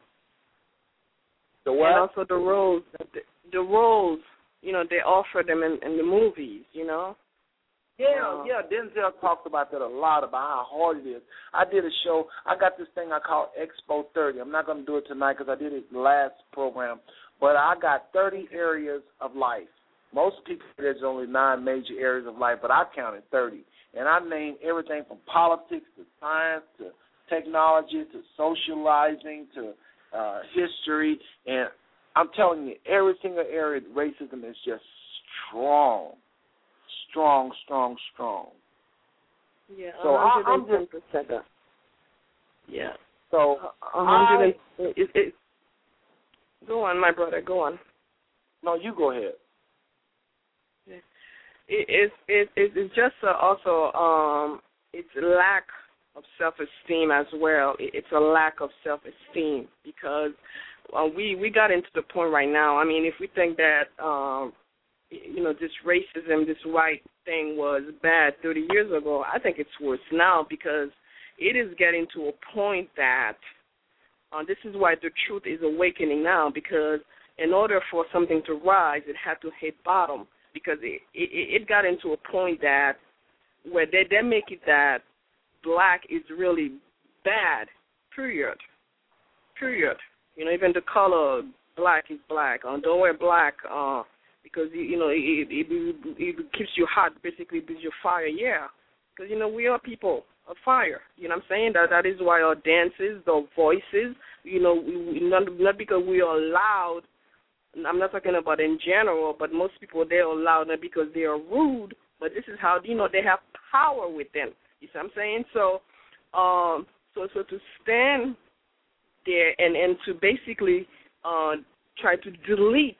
The what? And also the roles. The, the roles, you know, they offer them in, in the movies, you know. Yeah, uh, yeah. Denzel talks about that a lot, about how hard it is. I did a show. I got this thing I call Expo thirty. I'm not going to do it tonight because I did it last program. But I got thirty areas of life. Most people, there's only nine major areas of life, but I counted thirty. And I named everything from politics to science to technology to socializing to uh, history. And I'm telling you, every single area of racism is just strong, strong, strong, strong. Yeah, so I, I'm one hundred ten just percent. Yeah. So a hundred. It, it, go on, my brother. Go on. No, you go ahead. It, it, it, it's just a, also um, it's lack of self-esteem as well. It, it's a lack of self-esteem because uh, we we got into the point right now. I mean, if we think that um, you know this racism, this white thing was bad thirty years ago, I think it's worse now because it is getting to a point that uh, this is why the truth is awakening now because in order for something to rise, it had to hit bottom. Because it, it it got into a point that where they, they make it that black is really bad, period, period. You know, even the color black is black. Uh, don't wear black uh, because, you, you know, it, it, it, it keeps you hot, basically gives you fire, yeah. Because, you know, we are people of fire. You know what I'm saying? That That is why our dances, our voices, you know, we, not, not because we are loud. I'm not talking about in general, but most people, they are loud not because they are rude, but this is how, you know, they have power with them. You see what I'm saying? So um, so, so to stand there and, and to basically uh, try to delete,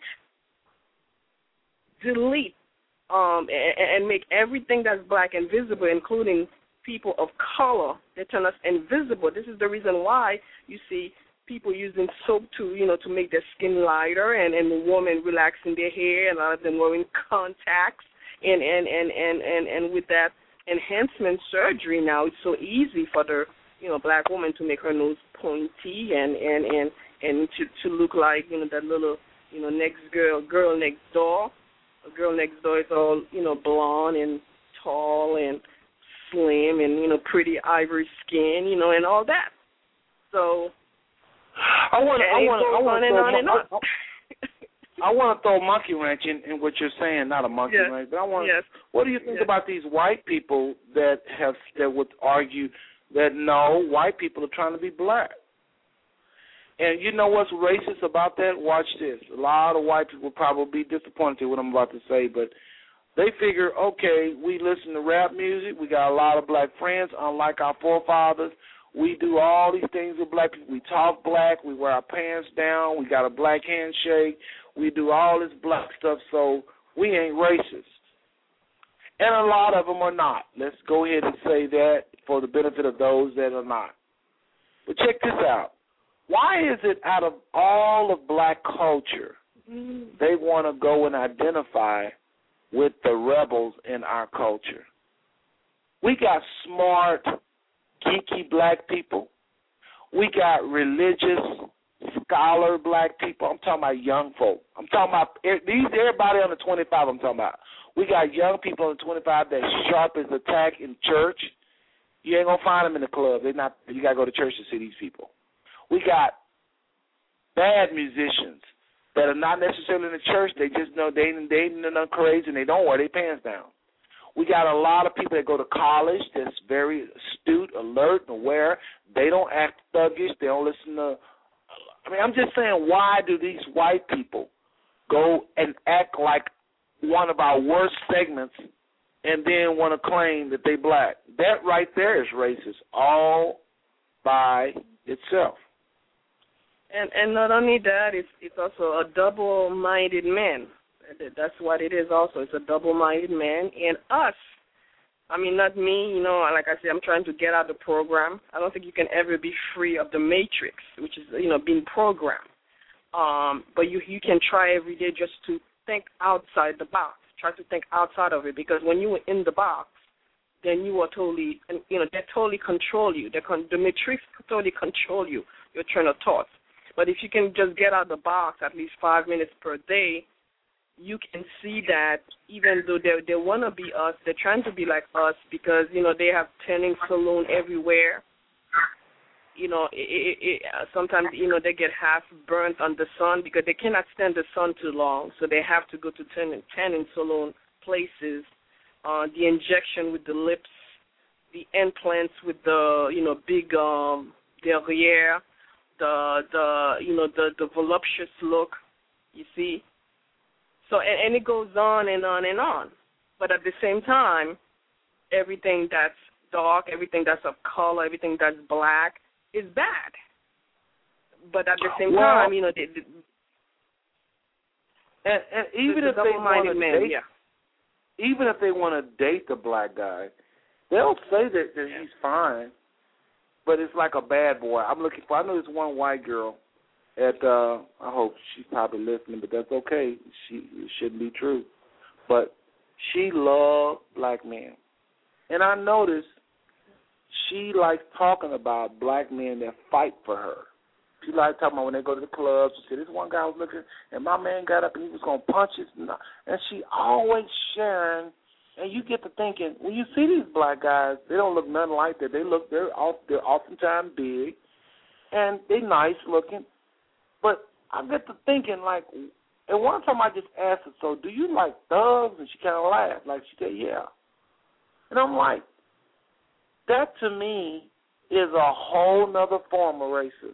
delete um, and, and make everything that's black invisible, including people of color, they turn us invisible. This is the reason why you see people using soap to, you know, to make their skin lighter, and, and women relaxing their hair, and a lot of them wearing contacts, and and, and, and, and, and with that enhancement surgery now, it's so easy for the, you know, black woman to make her nose pointy and and, and, and to, to look like, you know, that little, you know, next girl, girl next door. A girl next door is all, you know, blonde and tall and slim and, you know, pretty ivory skin, you know, and all that. So I want to. I want to. I want to throw. I, I want to throw a monkey wrench in, in what you're saying. Not a monkey yes. wrench, but I want. Yes. What do you think yes. about these white people that have that would argue that no, white people are trying to be black? And you know what's racist about that? Watch this. A lot of white people will probably be disappointed with what I'm about to say, but they figure, okay, we listen to rap music. We got a lot of black friends, unlike our forefathers. We do all these things with black people. We talk black. We wear our pants down. We got a black handshake. We do all this black stuff, so we ain't racist. And a lot of them are not. Let's go ahead and say that for the benefit of those that are not. But check this out. Why is it out of all of black culture, they want to go and identify with the rebels in our culture? We got smart, geeky black people. We got religious, scholar black people. I'm talking about young folk. I'm talking about these everybody under twenty-five I'm talking about. We got young people under twenty-five that's sharp as a tack in church. You ain't going to find them in the club. They not. You got to go to church to see these people. We got bad musicians that are not necessarily in the church. They just know they ain't dating and crazy and they don't wear their pants down. We got a lot of people that go to college that's very astute, alert, and aware. They don't act thuggish. They don't listen to. I mean, I'm just saying, why do these white people go and act like one of our worst segments and then want to claim that they black? That right there is racist all by itself. And and not only that, it's it's also a double-minded man. That's what it is also. It's a double-minded man. And us, I mean, not me, you know, like I said, I'm trying to get out of the program. I don't think you can ever be free of the matrix, which is, you know, being programmed. Um, but you you can try every day just to think outside the box. Try to think outside of it, because when you were in the box, then you are totally, you know, they totally control you. They con- the matrix totally control you, your train of thoughts. But if you can just get out of the box at least five minutes per day, you can see that even though they they want to be us, they're trying to be like us because, you know, they have tanning saloon everywhere. You know, it, it, it, sometimes, you know, they get half burnt on the sun because they cannot stand the sun too long, so they have to go to tanning, tanning saloon places. Uh, the injection with the lips, the implants with the, you know, big um, derriere, the, the you know, the, the voluptuous look, you see. So, and, and it goes on and on and on. But at the same time, everything that's dark, everything that's of color, everything that's black is bad. But at the same well, time, you know, they, they, and, and even the if they want to date, yeah. even if they want to date the black guy, they'll say that, that he's fine, but it's like a bad boy. I'm looking for. I know this one white girl. At uh, I hope she's probably listening, but that's okay. She it shouldn't be true, but she loved black men, and I noticed she likes talking about black men that fight for her. She likes talking about when they go to the clubs. She said, this one guy was looking, and my man got up and he was going to punch his, and she always sharing. And you get to thinking, when you see these black guys, they don't look nothing like that. They look, they're off, they're oftentimes big, and they nice looking. But I get to thinking, like, and one time I just asked her, so do you like thugs? And she kind of laughed, like she said, yeah. And I'm like, that to me is a whole nother form of racism.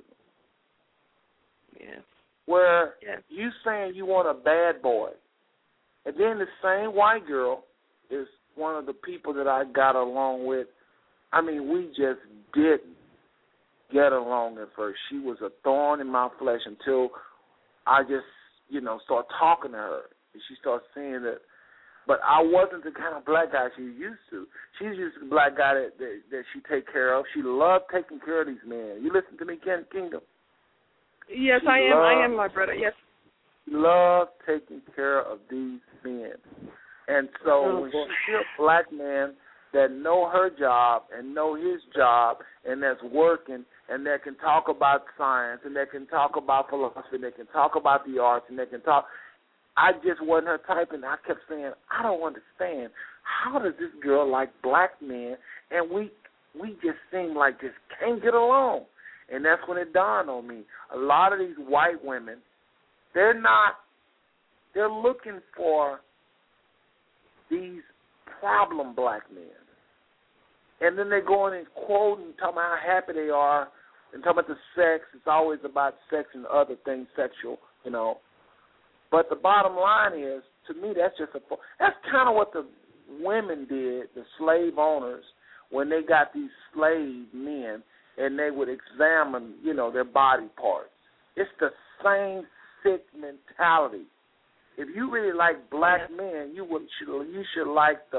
Yeah. Where yeah. you saying you want a bad boy, and then the same white girl is one of the people that I got along with. I mean, we just didn't get along at first. She was a thorn in my flesh until I just, you know, started talking to her. And she started seeing that. But I wasn't the kind of black guy she's used to. She's used to the black guy that, that, that she take care of. She loved taking care of these men. You listen to me, Ken Kingdom? Yes, she I am. loved, I am, my brother, yes. She loved taking care of these men. And so oh, when she see a black man that know her job and know his job and that's working and that can talk about science and that can talk about philosophy and that can talk about the arts and that can talk, I just wasn't her type, and I kept saying, I don't understand. How does this girl like black men and we we just seem like just can't get along? And that's when it dawned on me. A lot of these white women, they're not, they're looking for these problem black men. And then they go in and quote and talk about how happy they are and talk about the sex. It's always about sex and other things sexual, you know. But the bottom line is, to me, that's just a, that's kind of what the women did, the slave owners, when they got these slave men and they would examine, you know, their body parts. It's the same sick mentality. If you really like black men, you would should, you should like the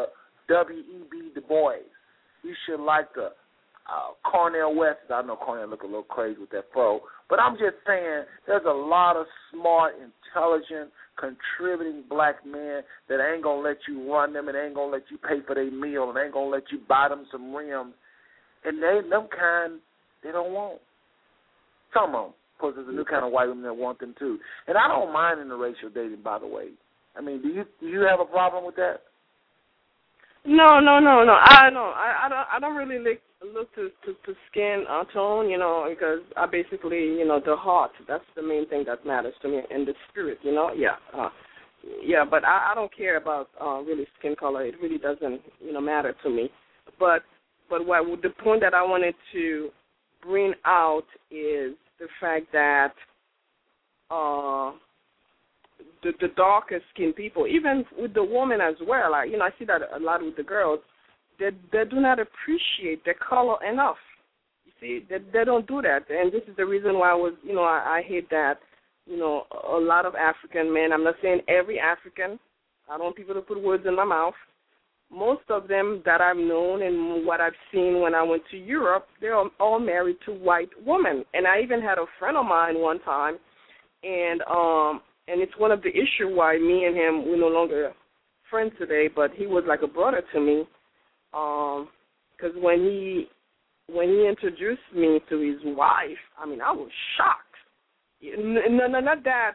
W E B Du Bois. You should like the uh, Cornel West. I know Cornel look a little crazy with that fro, but I'm just saying there's a lot of smart, intelligent, contributing black men that ain't going to let you run them and ain't going to let you pay for their meal and ain't going to let you buy them some rims. And they, them kind, they don't want. Some of them. Of course, there's a new kind of white women that want them, too. And I don't mind interracial dating, by the way. I mean, do you do you have a problem with that? No, no, no, no. I no, I, I don't. I don't really look look to to, to skin uh, tone, you know, because I basically, you know, the heart. That's the main thing that matters to me, and the spirit, you know. Yeah, uh, yeah. But I, I don't care about uh, really skin color. It really doesn't, you know, matter to me. But but what the point that I wanted to bring out is the fact that uh, the, the darker skinned people, even with the women as well, like, you know, I see that a lot with the girls, they, they do not appreciate their color enough. You see, they, they don't do that. And this is the reason why I was, you know, I, I hate that, you know, a lot of African men, I'm not saying every African, I don't want people to put words in my mouth. Most of them that I've known and what I've seen when I went to Europe, they're all married to white women. And I even had a friend of mine one time, and um, and it's one of the issues why me and him, we're no longer friends today, but he was like a brother to me, because um, when he when he introduced me to his wife, I mean, I was shocked. No, no, not that.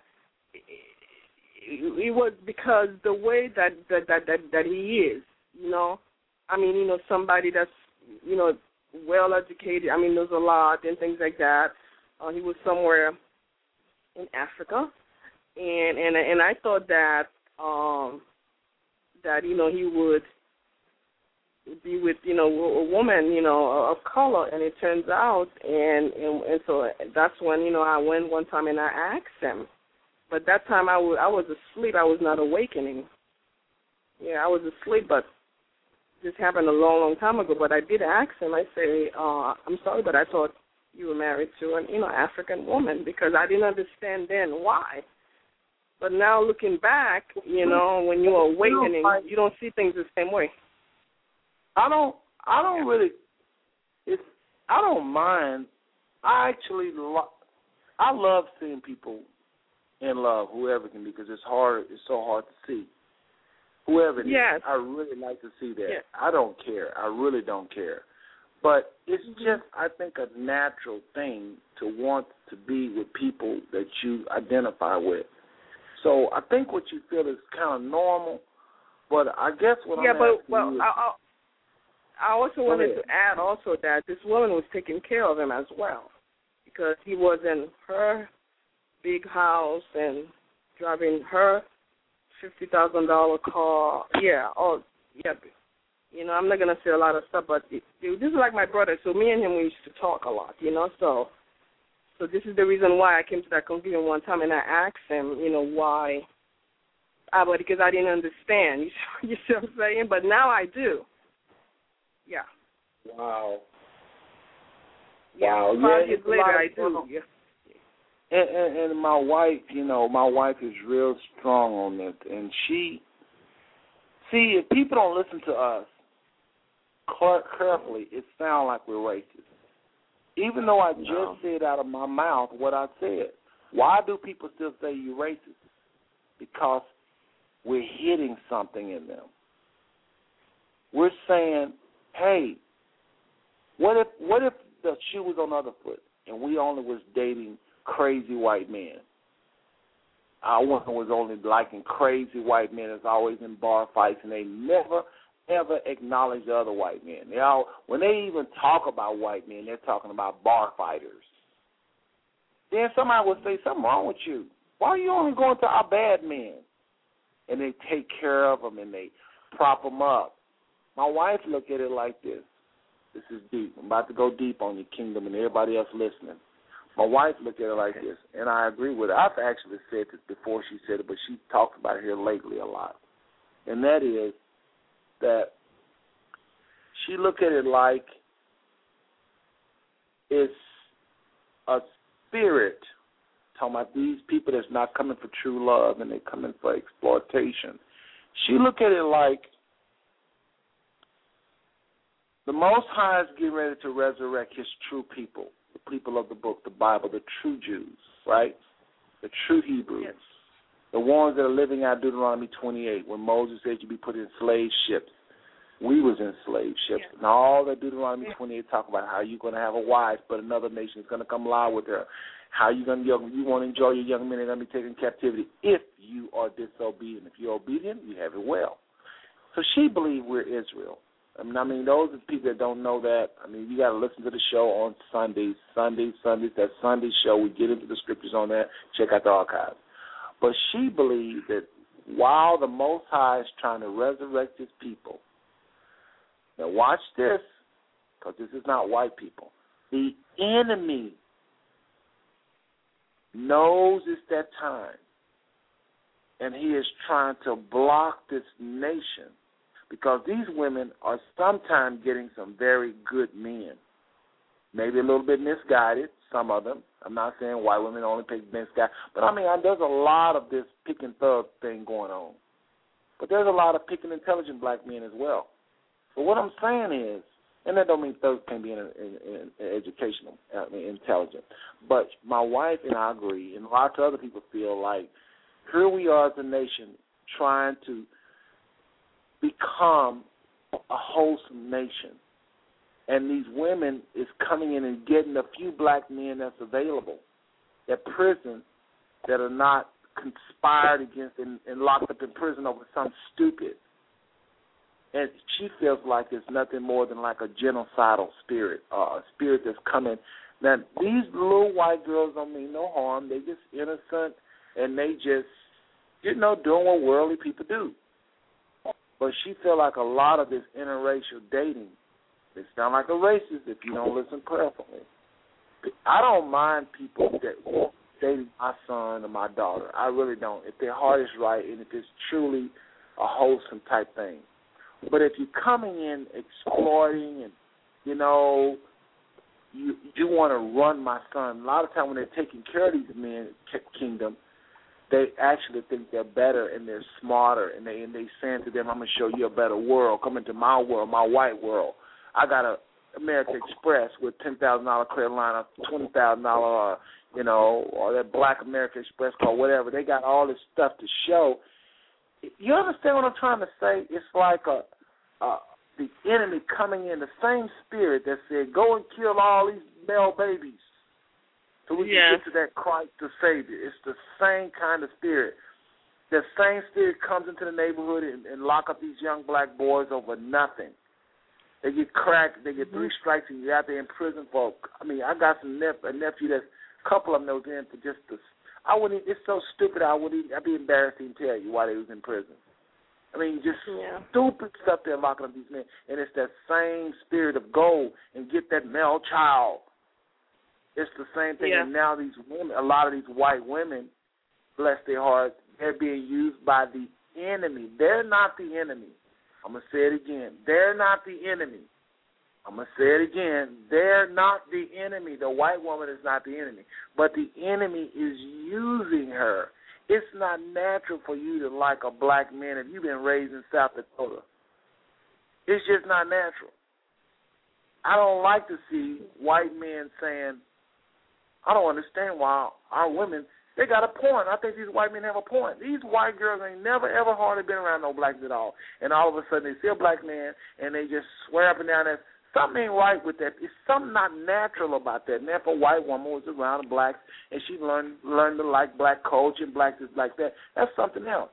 It was because the way that that, that, that that he is, you know. I mean, you know, somebody that's, you know, well-educated, I mean, knows a lot and things like that. Uh, he was somewhere in Africa, and and and I thought that um, that, you know, he would be with, you know, a woman, you know, of color, and it turns out, and, and, and so that's when, you know, I went one time and I asked him. But that time I was, I was asleep. I was not awakening. Yeah, I was asleep, but this happened a long, long time ago. But I did ask him. I say, uh, I'm sorry, but I thought you were married to an, you know, African woman, because I didn't understand then why. But now looking back, you know, when you're awakening, you don't see things the same way. I don't. I don't really. It's. I don't mind. I actually. Lo- I love seeing people in love, whoever it can be, because it's hard. It's so hard to see. Whoever it yes. is, I really like to see that. Yes. I don't care. I really don't care. But it's just, I think, a natural thing to want to be with people that you identify with. So I think what you feel is kind of normal. But I guess what yeah, I'm but asking well, you is, I, I also wanted to add also that this woman was taking care of him as well, because he was in her big house and driving her fifty thousand dollar car. Yeah, oh, yeah. You know, I'm not gonna say a lot of stuff, but it, it, this is like my brother. So me and him, we used to talk a lot. You know, so so this is the reason why I came to that conclusion one time, and I asked him, you know, why. Ah, but because I didn't understand. You, you see what I'm saying? But now I do. Yeah. Wow. Yeah. Wow. Five yeah, years later, I do. Yeah. And, and, and my wife, you know, my wife is real strong on this, and she, see, if people don't listen to us carefully, it sounds like we're racist. Even though I just no. said out of my mouth what I said. Why do people still say you're racist? Because we're hitting something in them. We're saying, hey, what if what if the shoe was on the other foot and we only was dating crazy white men? Our woman was only liking crazy white men that's always in bar fights, and they never, ever acknowledge the other white men. They all, when they even talk about white men, they're talking about bar fighters. Then somebody would say, something wrong with you. Why are you only going to our bad men? And they take care of them and they prop them up. My wife looked at it like this. This is deep. I'm about to go deep on your kingdom and everybody else listening. My wife looked at it like this, and I agree with her. I've actually said this before she said it, but she talked about it here lately a lot. And that is that she looked at it like it's a spirit, talking about these people that's not coming for true love and they're coming for exploitation. She looked at it like The Most High is getting ready to resurrect his true people, the people of the book, the Bible, the true Jews, right? The true Hebrews. Yes. The ones that are living out Deuteronomy twenty-eight, when Moses said you'd be put in slave ships. We was in slave ships. Yes. And all that Deuteronomy twenty-eight talk about how you're going to have a wife, but another nation is going to come lie with her. How you going to you want to enjoy your young men, they're going to be taken in captivity if you are disobedient. If you're obedient, you have it well. So she believed we're Israel. I mean, I mean, those are people that don't know that. I mean, you got to listen to the show on Sundays, Sundays, Sundays. That Sunday show, we get into the scriptures on that. Check out the archives. But she believed that while the Most High is trying to resurrect his people, now watch this, because this is not white people. The enemy knows it's that time, and he is trying to block this nation because these women are sometimes getting some very good men, maybe a little bit misguided, some of them. I'm not saying white women only pick misguided, but I mean, there's a lot of this pick and thug thing going on. But there's a lot of picking intelligent black men as well. So what I'm saying is, and that don't mean thugs can't be in, in, in educational, I mean, intelligent. But my wife and I agree, and lots of other people feel like here we are as a nation trying to become a wholesome nation. And these women is coming in and getting a few black men that's available at prison that are not conspired against and, and locked up in prison over something stupid. And she feels like it's nothing more than like a genocidal spirit, uh, a spirit that's coming. Now, these little white girls don't mean no harm. They just innocent, and they just, you know, doing what worldly people do. But she feel like a lot of this interracial dating, it sound like a racist if you don't listen carefully. I don't mind people that dating my son or my daughter. I really don't. If their heart is right and if it's truly a wholesome type thing. But if you're coming in exploiting and, you know, you you want to run my son, a lot of times when they're taking care of these men, Kingdom, they actually think they're better and they're smarter, and they and they saying to them, I'm going to show you a better world. Come into my world, my white world. I got a American Express with ten thousand dollars Carolina, twenty thousand dollars, uh, you know, or that Black American Express car, whatever. They got all this stuff to show. You understand what I'm trying to say? It's like a, a the enemy coming in, the same spirit that said, go and kill all these male babies so we yeah. can get to that Christ the Savior. It's the same kind of spirit. The same spirit comes into the neighborhood and, and lock up these young black boys over nothing. They get cracked, they get three strikes, and you're out there in prison for, I mean, I got some nep- a nephew that's, a couple of them was in for just the, I wouldn't, it's so stupid, I wouldn't, I'd be embarrassed to even tell you why they was in prison. I mean, just yeah. stupid stuff they're locking up these men. And it's that same spirit of go and get that male child. It's the same thing. Yeah. And now these women, a lot of these white women, bless their hearts, they're being used by the enemy. They're not the enemy. I'm going to say it again. They're not the enemy. I'm going to say it again. They're not the enemy. The white woman is not the enemy. But the enemy is using her. It's not natural for you to like a black man if you've been raised in South Dakota. It's just not natural. I don't like to see white men saying, I don't understand why our women, they got a point. I think these white men have a point. These white girls ain't never, ever hardly been around no blacks at all. And all of a sudden they see a black man and they just swear up and down that something ain't right with that. It's something not natural about that. And if a white woman was around blacks and she learned learned to like black culture and blacks is like that, that's something else.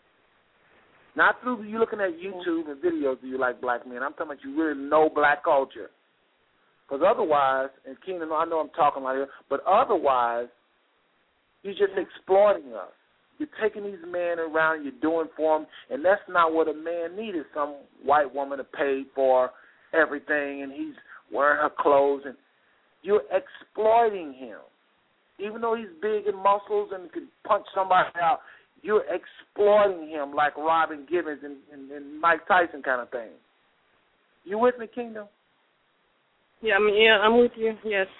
Not through you looking at YouTube and videos do you like black men. I'm talking about you really know black culture. Because otherwise, and Keenan, I know I'm talking like here, but otherwise, you're just exploiting us. You're taking these men around, you're doing for them, and that's not what a man needs, some white woman to pay for everything, and he's wearing her clothes, and you're exploiting him. Even though he's big and muscles and can punch somebody out, you're exploiting him like Robin Givens and, and, and Mike Tyson kind of thing. You with me, Kingdom? Yeah, I mean, yeah, I'm with you. Yes.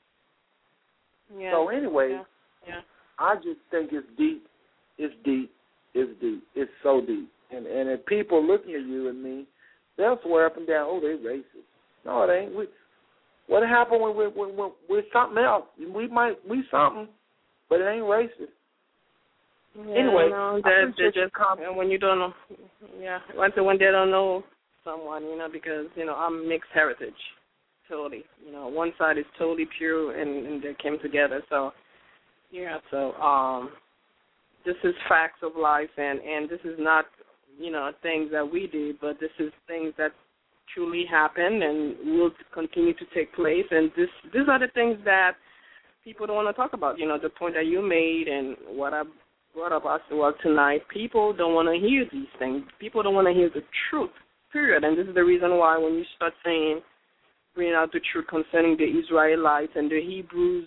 Yeah. So anyway, yeah. Yeah. I just think it's deep. It's deep. It's deep. It's so deep. And and if people looking at you and me, they'll swear up and down, oh, they racist. No, it ain't. We, what happened when we when, when we're something else? We might we something, but it ain't racist. Yeah, anyway, no, I that, appreciate that just your when you don't know, yeah, when when they don't know someone, you know, because you know I'm mixed heritage, totally. You know, one side is totally pure, and, and they came together. So, yeah, so um, this is facts of life, and and this is not, you know, things that we did, but this is things that truly happened and will continue to take place. And this these are the things that people don't want to talk about. You know, the point that you made and what I brought up as well tonight. People don't want to hear these things. People don't want to hear the truth. Period. And this is the reason why when you start saying, bringing out the truth concerning the Israelites and the Hebrews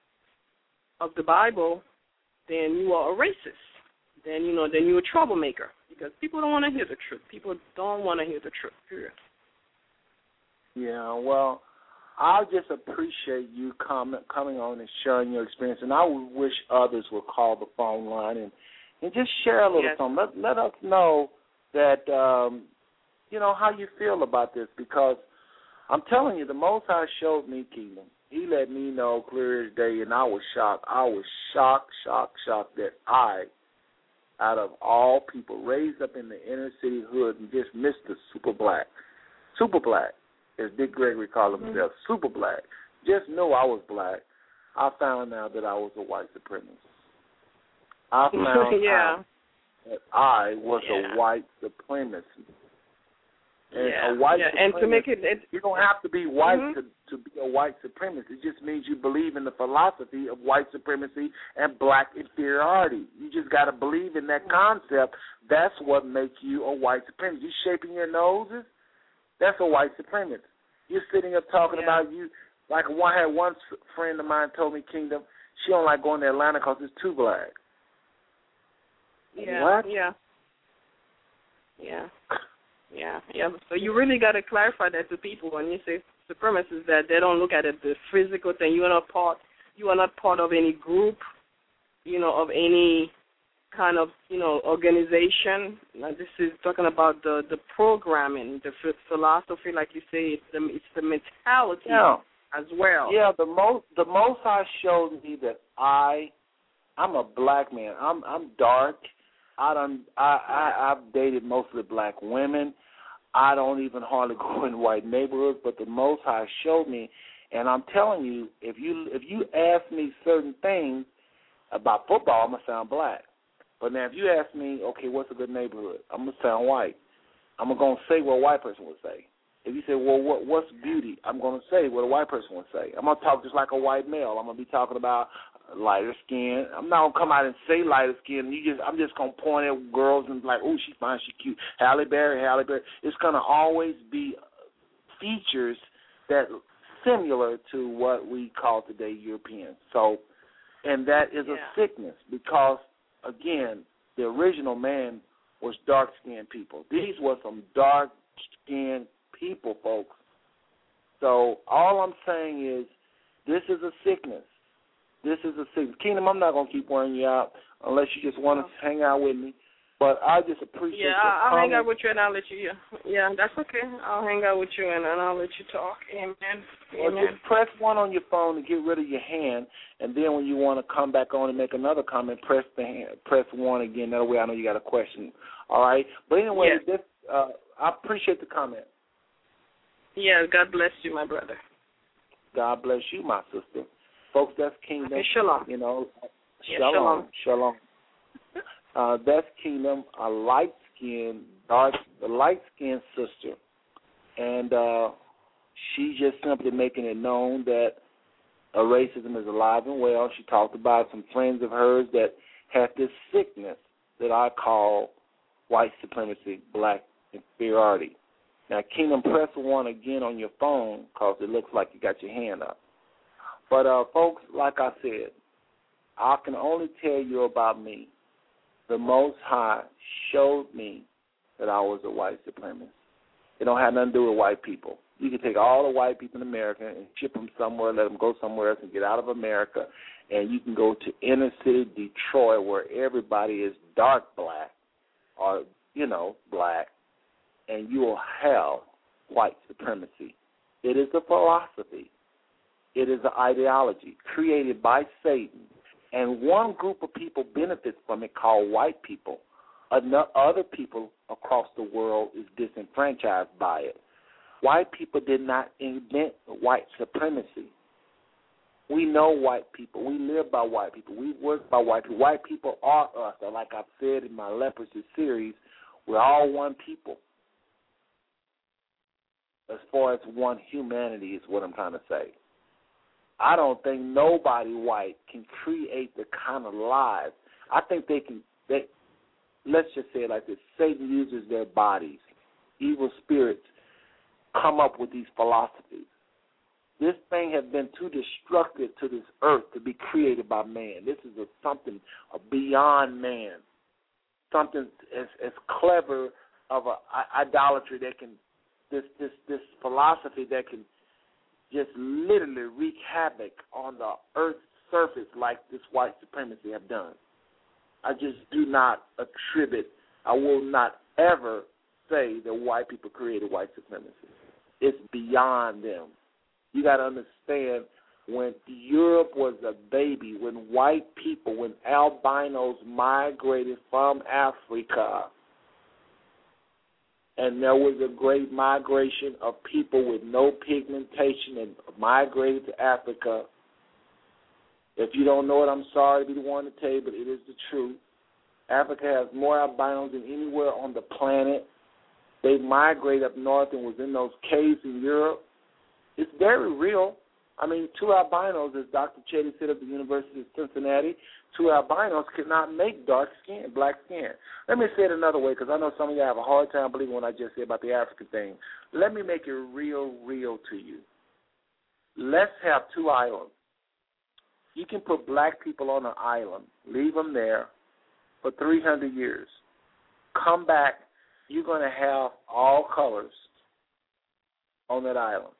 of the Bible, then you are a racist. Then, you know, then you're a troublemaker because people don't want to hear the truth. People don't want to hear the truth, period. Yeah, well, I just appreciate you com- coming on and sharing your experience, and I would wish others would call the phone line and, and just share a little Yes. something. Let, let us know that, um, you know, how you feel about this, because I'm telling you, the Most High showed me Kingdom. He let me know clear as day, and I was shocked. I was shocked, shocked, shocked that I, out of all people, raised up in the inner city hood and just missed the super black, super black, as Dick Gregory called himself, mm-hmm. super black, just knew I was black. I found out that I was a white supremacist. I found yeah. out that I was yeah. a white supremacist. And yeah. a white yeah. And to make it, it, you don't have to be white mm-hmm. to, to be a white supremacist. It just means you believe in the philosophy of white supremacy and black inferiority. You just got to believe in that concept. That's what makes you a white supremacist. You shaping your noses, that's a white supremacist. You're sitting up talking yeah. about you, like one had one friend of mine told me, Kingdom, she don't like going to Atlanta because it's too black. Yeah, what? yeah, yeah. Yeah, yeah. So you really got to clarify that to people when you say supremacists, that they don't look at it the physical thing. You are not part. You are not part of any group, you know, of any kind of, you know, organization. Now, this is talking about the the programming, the philosophy, like you say. It's the it's the mentality yeah. as well. Yeah, the most the Most High showed me that I I'm a black man. I'm I'm dark. I don't. I, I I've dated mostly black women. I don't even hardly go in white neighborhoods. But the Most High showed me, and I'm telling you, if you if you ask me certain things about football, I'm gonna sound black. But now, if you ask me, okay, what's a good neighborhood? I'm gonna sound white. I'm gonna say what a white person would say. If you say, well, what what's beauty? I'm gonna say what a white person would say. I'm gonna talk just like a white male. I'm gonna be talking about lighter skin. I'm not gonna come out and say lighter skin. You just, I'm just gonna point at girls and be like, oh, she's fine, she's cute. Halle Berry, Halle Berry. It's gonna always be features that similar to what we call today Europeans. So, and that is yeah. a sickness because, again, the original man was dark-skinned people. These were some dark-skinned people, folks. So all I'm saying is this is a sickness. This is a sickness. Kingdom, I'm not going to keep wearing you out unless you just want to hang out with me. But I just appreciate Yeah, your I'll hang comments. out with you and I'll let you, yeah. Yeah, that's okay. I'll hang out with you and, and I'll let you talk. Amen. Well, Amen. just press one on your phone to get rid of your hand, and then when you want to come back on and make another comment, press the hand, press one again. That way I know you got a question. All right? But anyway, Yeah. this, uh, I appreciate the comment. Yeah, God bless you, my brother. God bless you, my sister. Folks, that's Kingdom. Okay, shalom. You know, Yeah, shalom. Shalom. Uh, that's Kingdom, a light-skinned, dark, a light-skinned sister. And uh, she's just simply making it known that uh, racism is alive and well. She talked about some friends of hers that have this sickness that I call white supremacy, black inferiority. Now, Kingdom, press one again on your phone because it looks like you got your hand up. But, uh, folks, like I said, I can only tell you about me. The Most High showed me that I was a white supremacist. It don't have nothing to do with white people. You can take all the white people in America and ship them somewhere, let them go somewhere else and get out of America, and you can go to inner city Detroit where everybody is dark black or, you know, black, and you will have white supremacy. It is a philosophy. It is an ideology created by Satan. And one group of people benefits from it called white people. Other people across the world is disenfranchised by it. White people did not invent white supremacy. We know white people. We live by white people. We work by white people. White people are us. And like I've said in my leprosy series, we're all one people. As far as one humanity is what I'm trying to say. I don't think nobody white can create the kind of lives. I think they can, they, let's just say it like this, Satan uses their bodies. Evil spirits come up with these philosophies. This thing has been too destructive to this earth to be created by man. This is a, something a beyond man, something as, as clever of a idolatry that can, this this this philosophy that can just literally wreak havoc on the earth's surface like this white supremacy have done. I just do not attribute, I will not ever say that white people created white supremacy. It's beyond them. You got to understand, when Europe was a baby, when white people, when albinos migrated from Africa, and there was a great migration of people with no pigmentation and migrated to Africa. If you don't know it, I'm sorry to be the one to tell you, but it is the truth. Africa has more albinos than anywhere on the planet. They migrated up north and was in those caves in Europe. It's very real. I mean, two albinos, as Doctor Chetty said at the University of Cincinnati, two albinos cannot make dark skin, black skin. Let me say it another way, because I know some of you have a hard time believing what I just said about the African thing. Let me make it real, real to you. Let's have two islands. You can put black people on an island, leave them there for three hundred years. Come back, you're going to have all colors on that island.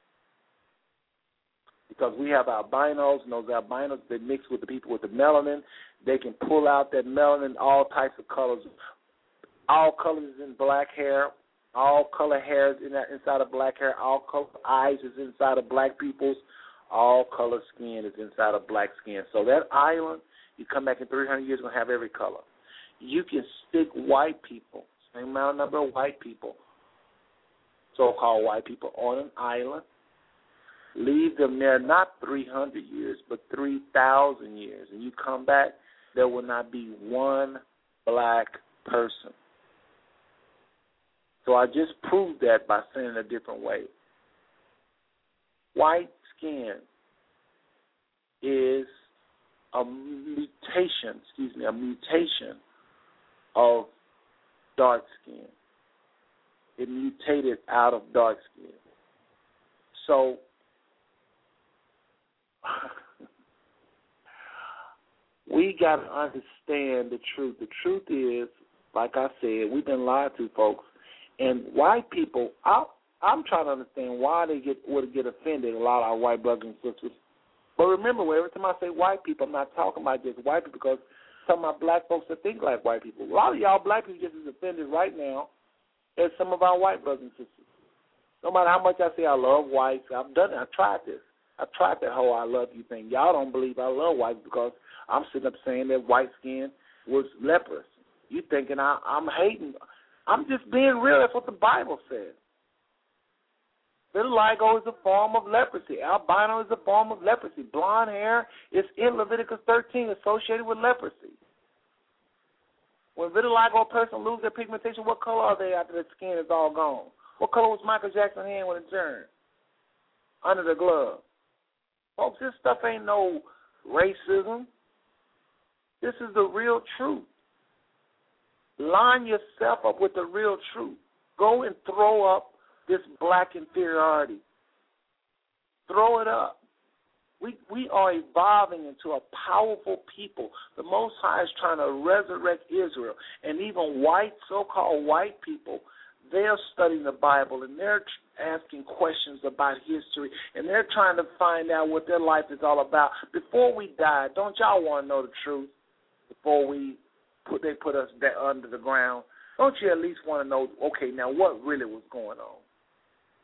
Because we have albinos, and those albinos, they mix with the people with the melanin. They can pull out that melanin, all types of colors. All colors in black hair, all color hairs in that, inside of black hair, all color eyes is inside of black people's, all color skin is inside of black skin. So that island, you come back in three hundred years, going to have every color. You can stick white people, same amount of number of white people, so-called white people, on an island. Leave them there not three hundred years, but three thousand years. And you come back, there will not be one black person. So I just proved that by saying it a different way. White skin is a mutation, excuse me, a mutation of dark skin. It mutated out of dark skin. So we got to understand the truth. The truth is, like I said, we've been lied to, folks. And white people, I, I'm trying to understand why they get would get offended, a lot of our white brothers and sisters. But remember, every time I say white people, I'm not talking about just white people, because some of my black folks that think like white people. A lot of y'all black people just as offended right now as some of our white brothers and sisters. No matter how much I say I love whites, I've done it. I've tried this. I've tried that whole I love you thing. Y'all don't believe I love whites because I'm sitting up saying that white skin was leprous. You thinking I, I'm hating. I'm just being real. That's what the Bible says. Vitiligo is a form of leprosy. Albino is a form of leprosy. Blonde hair is in Leviticus thirteen associated with leprosy. When vitiligo person loses their pigmentation, what color are they after their skin is all gone? What color was Michael Jackson's hand when it turned? Under the glove. Folks, this stuff ain't no racism. This is the real truth. Line yourself up with the real truth. Go and throw up this black inferiority. Throw it up. We we are evolving into a powerful people. The Most High is trying to resurrect Israel. And even white, so-called white people, they're studying the Bible, and they're asking questions about history, and they're trying to find out what their life is all about. Before we die, don't y'all want to know the truth? Before we put they put us under the ground, don't you at least want to know, okay, now what really was going on?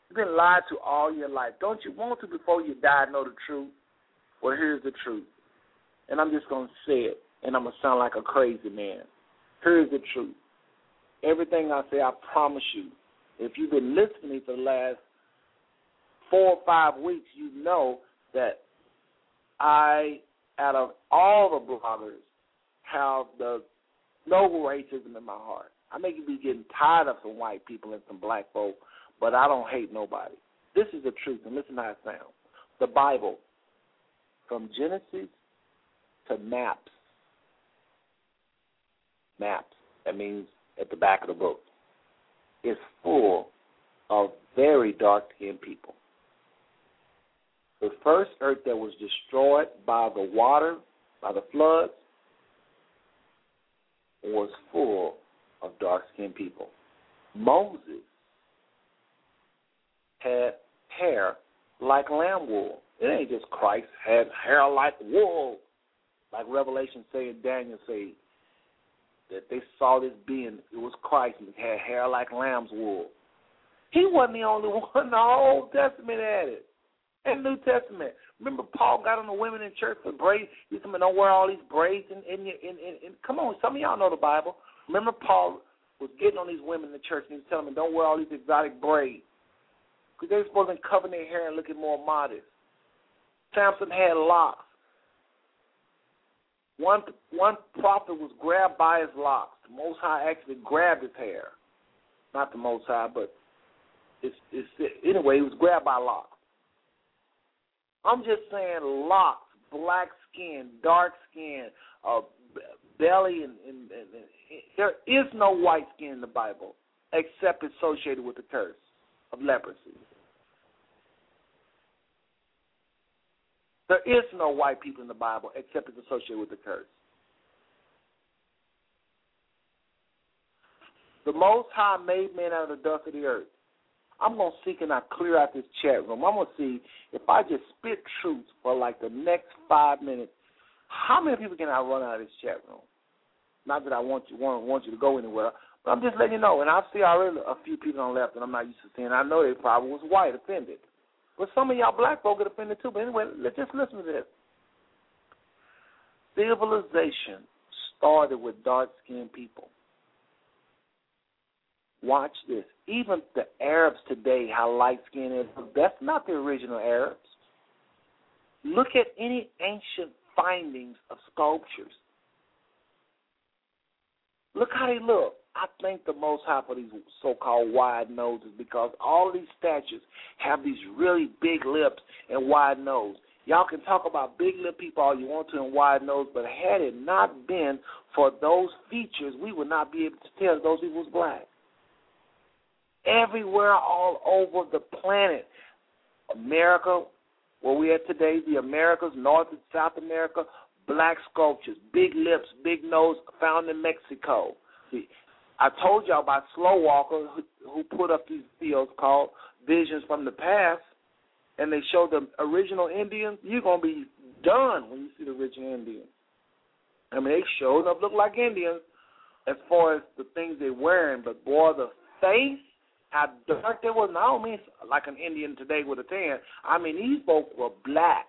You've been lied to all your life. Don't you want to, before you die, know the truth? Well, here's the truth. And I'm just going to say it, and I'm going to sound like a crazy man. Here's the truth. Everything I say, I promise you, if you've been listening to me for the last four or five weeks, you know that I, out of all the bloggers, have the no racism in my heart. I may be getting tired of some white people and some black folk, but I don't hate nobody. This is the truth, and listen how it sounds. The Bible, from Genesis to maps, maps, that means at the back of the book, is full of very dark-skinned people. The first earth that was destroyed by the water, by the floods, was full of dark-skinned people. Moses had hair like lamb wool. It ain't just Christ had hair like wool, like Revelation say and Daniel say, that they saw this being, it was Christ, and he had hair like lamb's wool. He wasn't the only one in the Old Testament had it. And New Testament. Remember Paul got on the women in church for braids. He said, don't wear all these braids. In, in, in, in, in. Come on, some of y'all know the Bible. Remember Paul was getting on these women in the church, and he was telling them, don't wear all these exotic braids. Because they were supposed to cover their hair and looking more modest. Samson had locks. One one prophet was grabbed by his locks. The Most High actually grabbed his hair. Not the Most High, but it's, it's anyway, he was grabbed by locks. I'm just saying locks, black skin, dark skin, uh, belly, and, and, and, and there is no white skin in the Bible except associated with the curse of leprosy. There is no white people in the Bible except it's associated with the curse. The Most High made man out of the dust of the earth. I'm going to seek and I clear out this chat room. I'm going to see if I just spit truth for like the next five minutes, how many people can I run out of this chat room? Not that I want you want, want you to go anywhere, but I'm just letting you know. And I see already a few people on left that I'm not used to seeing. I know they probably was white, offended. But some of y'all black folk get offended too. But anyway, let's just listen to this. Civilization started with dark-skinned people. Watch this. Even the Arabs today, how light-skinned is, that's not the original Arabs. Look at any ancient findings of sculptures. Look how they look. I thank the Most High for these so-called wide noses because all of these statues have these really big lips and wide nose. Y'all can talk about big lip people all you want to and wide nose, but had it not been for those features, we would not be able to tell those people was black. Everywhere all over the planet, America, where we at today, the Americas, North and South America, black sculptures, big lips, big nose, found in Mexico. See, I told y'all about Slow Walker who, who put up these fields called Visions from the Past, and they show the original Indians. You're going to be done when you see the original Indians. I mean, they showed up, look like Indians as far as the things they're wearing, but boy, the face, how dark they was. And I don't mean like an Indian today with a tan. I mean, these folks were black.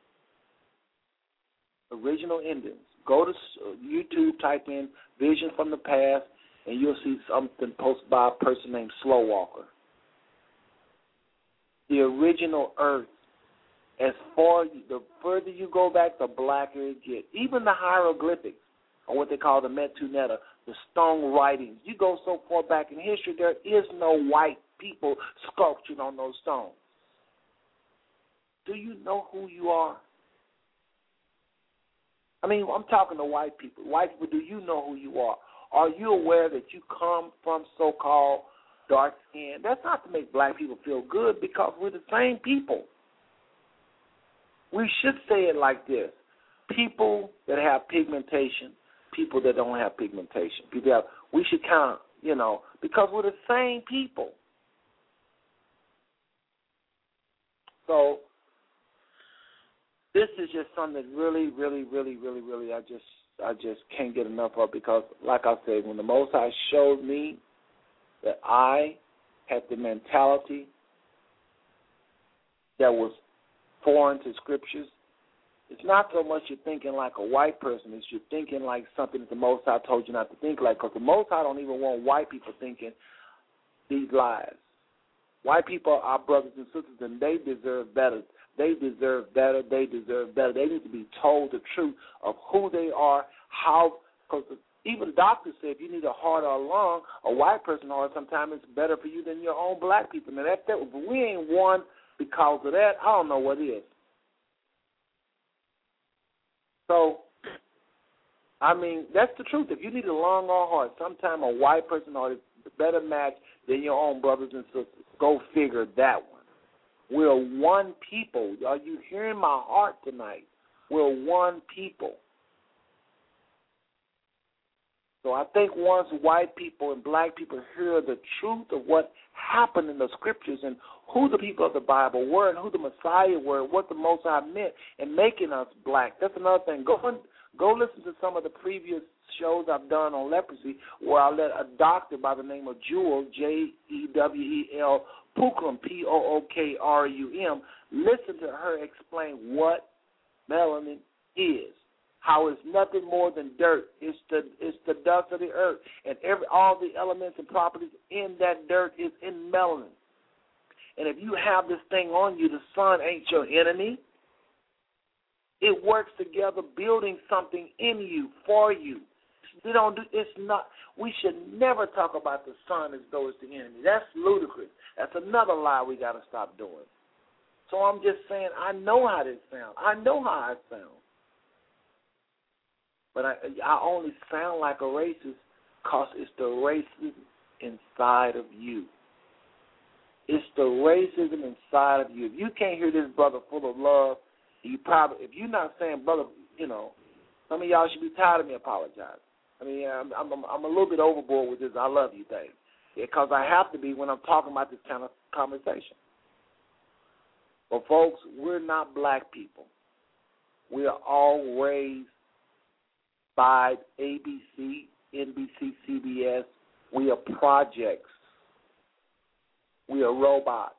Original Indians. Go to YouTube, type in Vision from the Past, and you'll see something posted by a person named Slow Walker. The original Earth, as far the further you go back, the blacker it gets. Even the hieroglyphics, or what they call the Metu Netta, the stone writings. You go so far back in history, there is no white people sculptured on those stones. Do you know who you are? I mean, I'm talking to white people. White people, do you know who you are? Are you aware that you come from so-called dark skin? That's not to make black people feel good because we're the same people. We should say it like this. People that have pigmentation, people that don't have pigmentation. People have, we should kind of, you know, because we're the same people. So this is just something that really, really, really, really, really, I just, I just can't get enough of because, like I said, when the Most High showed me that I had the mentality that was foreign to scriptures. It's not so much you're thinking like a white person, it's you're thinking like something that the Most High told you not to think like, because the Most High don't even want white people thinking these lies. White people are our brothers and sisters, and they deserve better. They deserve better. They deserve better. They need to be told the truth of who they are, how, because even doctors say if you need a heart or a lung, a white person heart, sometimes it's better for you than your own black people. Now, that, that, if we ain't one because of that, I don't know what is. So, I mean, that's the truth. If you need a lung or a heart, sometimes a white person heart is a better match than your own brothers and sisters. Go figure that one. We're one people. Are you hearing my heart tonight? We're one people. So I think once white people and black people hear the truth of what happened in the scriptures and who the people of the Bible were and who the Messiah were, what the Most High meant in making us black, that's another thing. Go and, go listen to some of the previous shows I've done on leprosy where I let a doctor by the name of Jewel, J E W E L, Pookrum, P O O K R U M, listen to her explain what melanin is. How it's nothing more than dirt. It's the it's the dust of the earth, and every all the elements and properties in that dirt is in melanin. And if you have this thing on you, the sun ain't your enemy. It works together, building something in you for you. We don't do. It's not. We should never talk about the sun as though it's the enemy. That's ludicrous. That's another lie we got to stop doing. So I'm just saying, I know how this sounds. I know how I sound. But I, I only sound like a racist because it's the racism inside of you. It's the racism inside of you. If you can't hear this brother full of love, you probably, if you're not saying, brother, you know, some of y'all should be tired of me apologizing. I mean, I'm, I'm, I'm a little bit overboard with this I love you thing because I have to be when I'm talking about this kind of conversation. But, folks, we're not black people. We are all raised by A B C, N B C, C B S. We are projects. We are robots.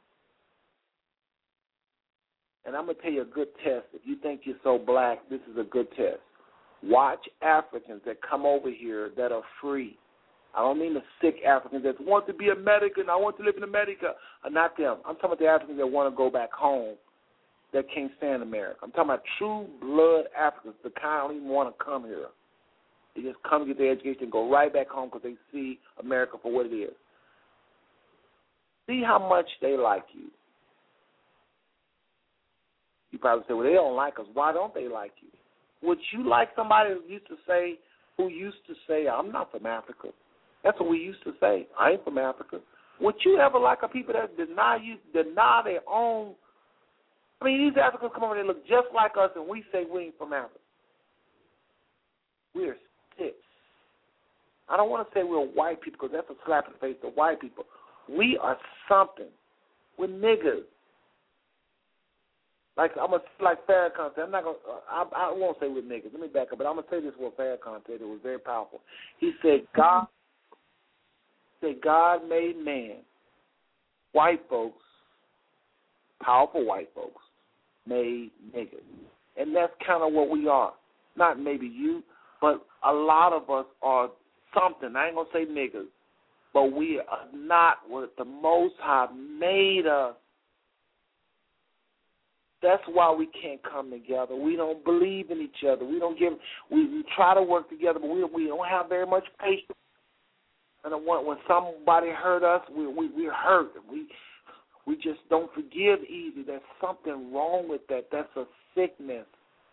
And I'm going to tell you a good test. If you think you're so black, this is a good test. Watch Africans that come over here that are free. I don't mean the sick Africans that want to be American, I want to live in America. Uh, not them. I'm talking about the Africans that want to go back home that can't stand America. I'm talking about true blood Africans, the kind that don't even want to come here. They just come to get their education and go right back home because they see America for what it is. See how much they like you. You probably say, well, they don't like us. Why don't they like you? Would you like somebody who used to say, who used to say, I'm not from Africa? That's what we used to say. I ain't from Africa. Would you ever like a people that deny you, deny their own? I mean, these Africans come over and they look just like us, and we say we ain't from Africa. We're sick. I don't want to say we're white people because that's a slap in the face to white people. We are something. We're niggas. Like I'm a like Farrakhan said, I'm not gonna. I, I won't say we're niggas. Let me back up, but I'm gonna say this what Farrakhan said. It was very powerful. He said, "God, said God made man. White folks, powerful white folks, made niggas, and that's kind of what we are. Not maybe you, but a lot of us are something. I ain't gonna say niggas, but we are not what the Most High made us. That's why we can't come together. We don't believe in each other. We don't give. We, we try to work together, but we we don't have very much patience. And when, when somebody hurt us, we we we're hurt. We we just don't forgive easy. There's something wrong with that. That's a sickness.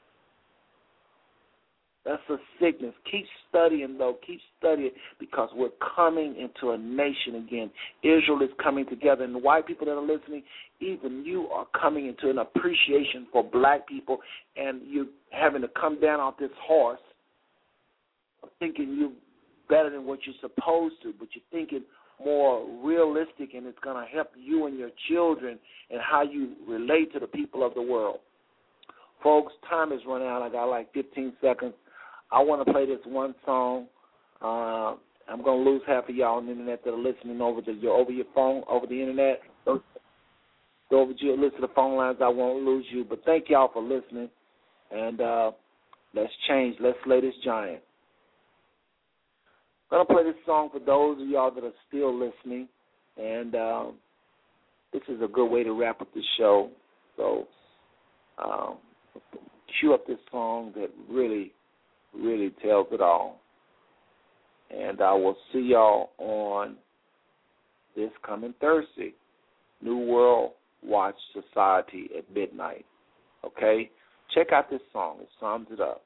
That's a sickness. Keep studying, though. Keep studying because we're coming into a nation again. Israel is coming together, and the white people that are listening, even you are coming into an appreciation for black people, and you're having to come down off this horse of thinking you're better than what you're supposed to, but you're thinking more realistic, and it's going to help you and your children and how you relate to the people of the world. Folks, time is running out. I got like fifteen seconds. I want to play this one song. Uh, I'm going to lose half of y'all on the internet that are listening over the, over your phone, over the internet. Go over to your list of the phone lines. I won't lose you. But thank y'all for listening. And uh, let's change. Let's slay this giant. I'm going to play this song for those of y'all that are still listening. And um, this is a good way to wrap up the show. So um, cue up this song that really, really tells it all. And I will see y'all on this coming Thursday, New World Watch Society at midnight. Okay? Check out this song. It sums it up.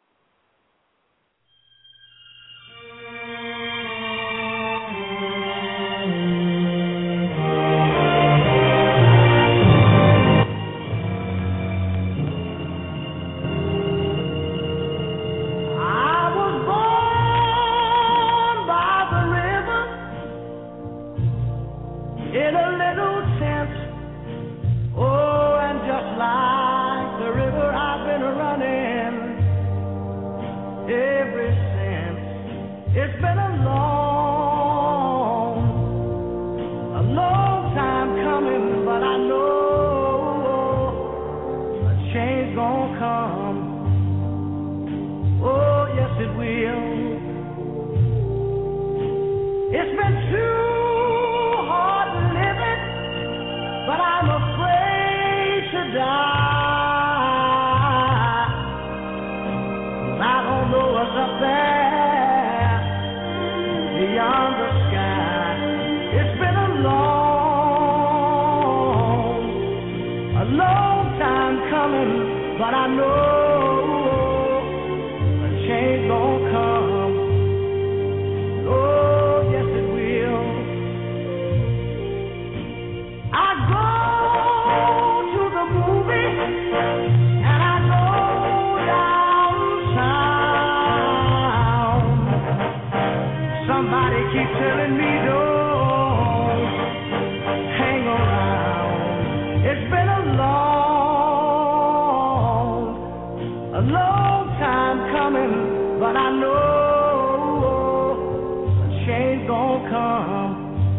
But I know a change gon' come. Oh, yes it will. I go to the movie and I go downtown. Somebody keeps telling me don't hang around. It's been a long A long time coming, but I know a change gon' come.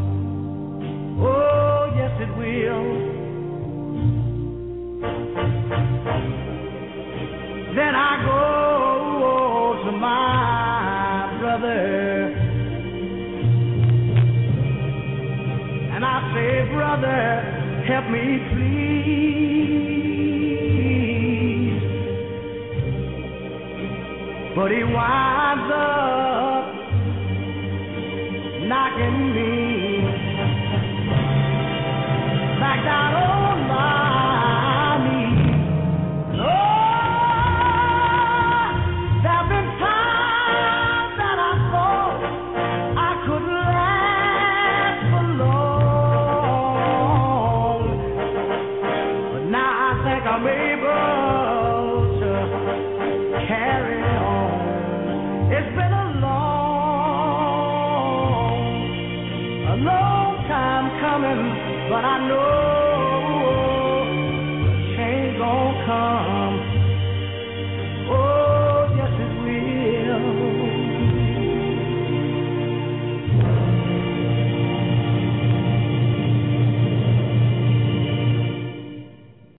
Oh, yes it will. Then I go to my brother and I say, brother, help me please. But he winds up knocking me back down on my knees. Oh, there've been times that I thought I couldn't last for long, but now I think I'm able to carry on. It's been a long, a long time coming, but I know